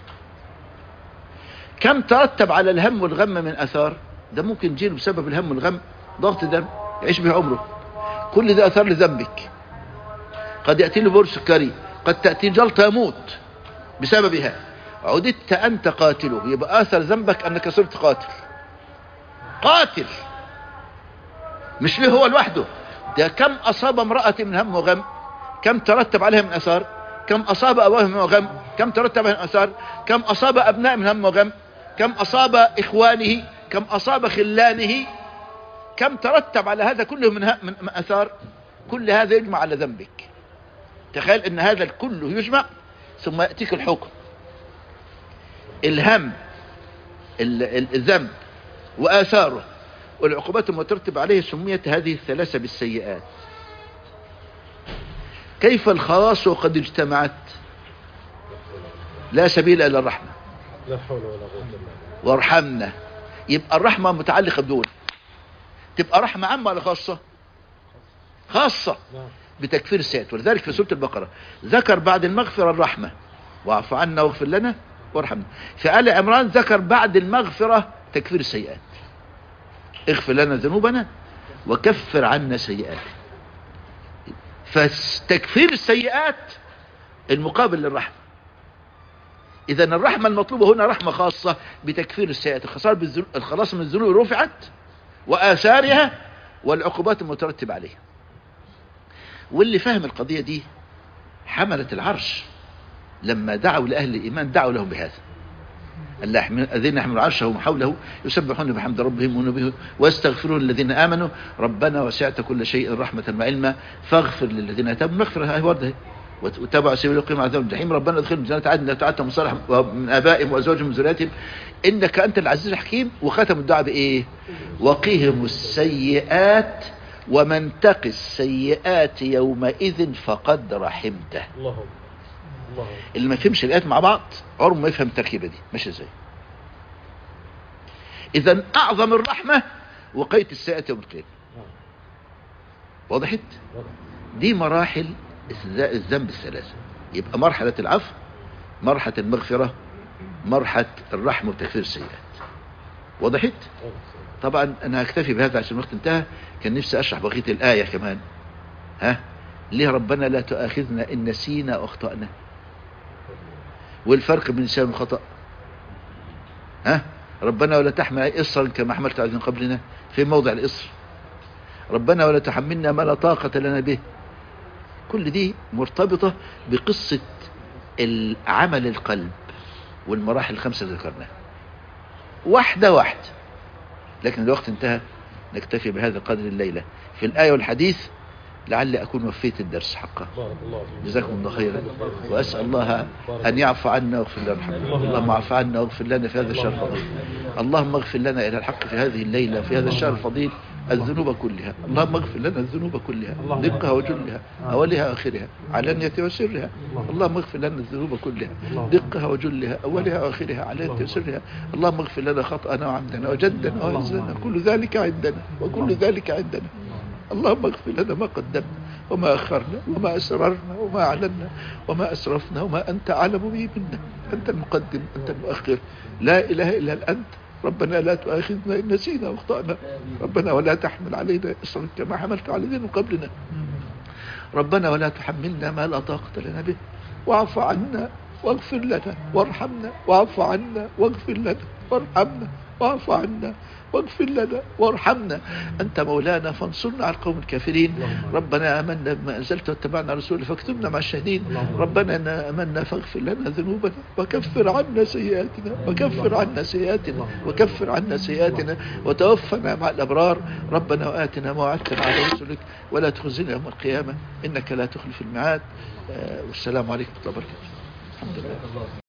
كم ترتب على الهم والغم من أثار؟ ده ممكن يجيله بسبب الهم والغم ضغط دم يعيش به عمره. كل ده أثار لذنبك. قد يأتي له بور سكري، قد تأتي جلطة يموت بسببها. عددت أنت قاتله، يبقى آثر ذنبك أنك صرت قاتل. قاتل مش ليه هو لوحده، ده كم أصاب امرأة من هم وغم، كم ترتب عليها من أثار، كم أصاب أبوه من وغم، كم ترتب عليها من أثار، كم أصاب أبناء من هم وغم. كم أصاب إخوانه، كم أصاب خلانه، كم ترتب على هذا كله من أثار. كل هذا يجمع على ذنبك. تخيل أن هذا كله يجمع ثم يأتيك الحكم، الهم، الذنب وآثاره والعقوبات المترتبة عليه. سميت هذه الثلاثة بالسيئات. كيف الخلاص وقد اجتمعت؟ لا سبيل إلى الرحمة. لا حول ولا قوة إلا بالله. وارحمنا. يبقى الرحمة متعلقة بدول. تبقى رحمة عامة ولا خاصة؟ خاصة بتكفير السيئات. ولذلك في سورة البقرة ذكر بعد المغفرة الرحمة، واعف عنا واغفر لنا وارحمنا. في آل عمران ذكر بعد المغفرة تكفير السيئات، اغفر لنا ذنوبنا وكفر عنا سيئات. فتكفير السيئات المقابل للرحمة. إذا الرحمة المطلوبة هنا رحمة خاصة بتكفير السيئات. الخلاص من الذنوب رفعت وآثارها والعقوبات المترتبة عليها. واللي فهم القضية دي حملة العرش لما دعوا لأهل الإيمان دعوا لهم بهذا: الذين يحملون عرشه ومن حوله يسبحون بحمد ربهم ونبيه ويستغفرون الذين آمنوا ربنا وسعت كل شيء رحمة وعلما فاغفر للذين تابوا. مغفرة هاي وردة وتابعوا سبيل القيم عذاب الجحيم ربنا ادخلهم جنات عدن لا تعتهم صالح من آبائهم وأزواجهم وذرياتهم إنك أنت العزيز الحكيم. وختم الدعاء بإيه؟ وقهم السيئات ومن تق السيئات يومئذ فقد رحمته. الله الله. اللي ما يفهمش الآيات مع بعض عمره ما يفهم التركيبة دي ماشي ازاي. إذا أعظم الرحمة وقيت السيئات يوم القيامة. وضحت؟ دي مراحل الذنب الثلاثة. يبقى مرحلة العفو، مرحلة المغفرة، مرحلة الرحمة وتكفير السيئات. وضحت؟ طبعا أنا هكتفي بهذا عشان الوقت انتهى. كان نفسي أشرح بقية الآية كمان. ليه ربنا لا تؤاخذنا إن نسينا وأخطأنا؟ والفرق بين النسيان والخطأ؟ ربنا ولا تحمل إصرا كما حملت على الذين قبلنا. في موضع الإصر. ربنا ولا تحملنا ما لا طاقة لنا به. كل دي مرتبطة بقصة العمل القلب والمراحل الخمسة اللي ذكرناها واحدة واحدة. لكن الوقت انتهى، نكتفي بهذا قدر الليلة في الآية والحديث لعلي أكون وفيت الدرس حقا. جزاكم الله خيرا، وأسأل الله أن يعفو عنا واغفر لنا. اللهم اعف عنا واغفر لنا في هذا الشهر الفضيل. اللهم اغفر لنا إلى الحق في هذه الليلة في هذا الشهر الفضيل الذنوب كلها. اللهم اغفر لنا الذنوب كلها دقها وجلها أولها آخرها علانية وسرها. اللهم اغفر لنا الذنوب كلها دقها وجلها أولها وآخرها علانية وسرها. اللهم اغفر لنا خطأنا وعمدنا وجدنا وهزلنا كل ذلك عندنا وكل ذلك عندنا. اللهم اغفر لنا ما قدمنا وما أخرنا وما أسررنا وما أعلنا وما أسرفنا وما أنت أعلم به منا. أنت المقدم أنت المؤخر، لا إله إلا أنت. ربنا لا تؤاخذنا إن نسينا واخطأنا. ربنا ولا تحمل علينا إصرا كما حملت على الذين من قبلنا. ربنا ولا تحملنا ما لا طاقة لنا به واعف عنا واغفر لنا وارحمنا. واعف عنا واغفر لنا وارحمنا. واعف عنا واغفر لنا وارحمنا. أنت مولانا فانصرنا على القوم الكافرين. ربنا آمنا بما أنزلت واتبعنا رسولك فاكتبنا مع الشهيدين. ربنا آمنا فاغفر لنا ذنوبنا وكفر عنا سيئاتنا وكفر عنا سيئاتنا وتوفنا مع الأبرار. ربنا وآتنا ما وعدتنا على رسلك ولا تخزنا يوم القيامة إنك لا تخلف الميعاد. والسلام عليكم ورحمة الله وبركاته. الحمد لله.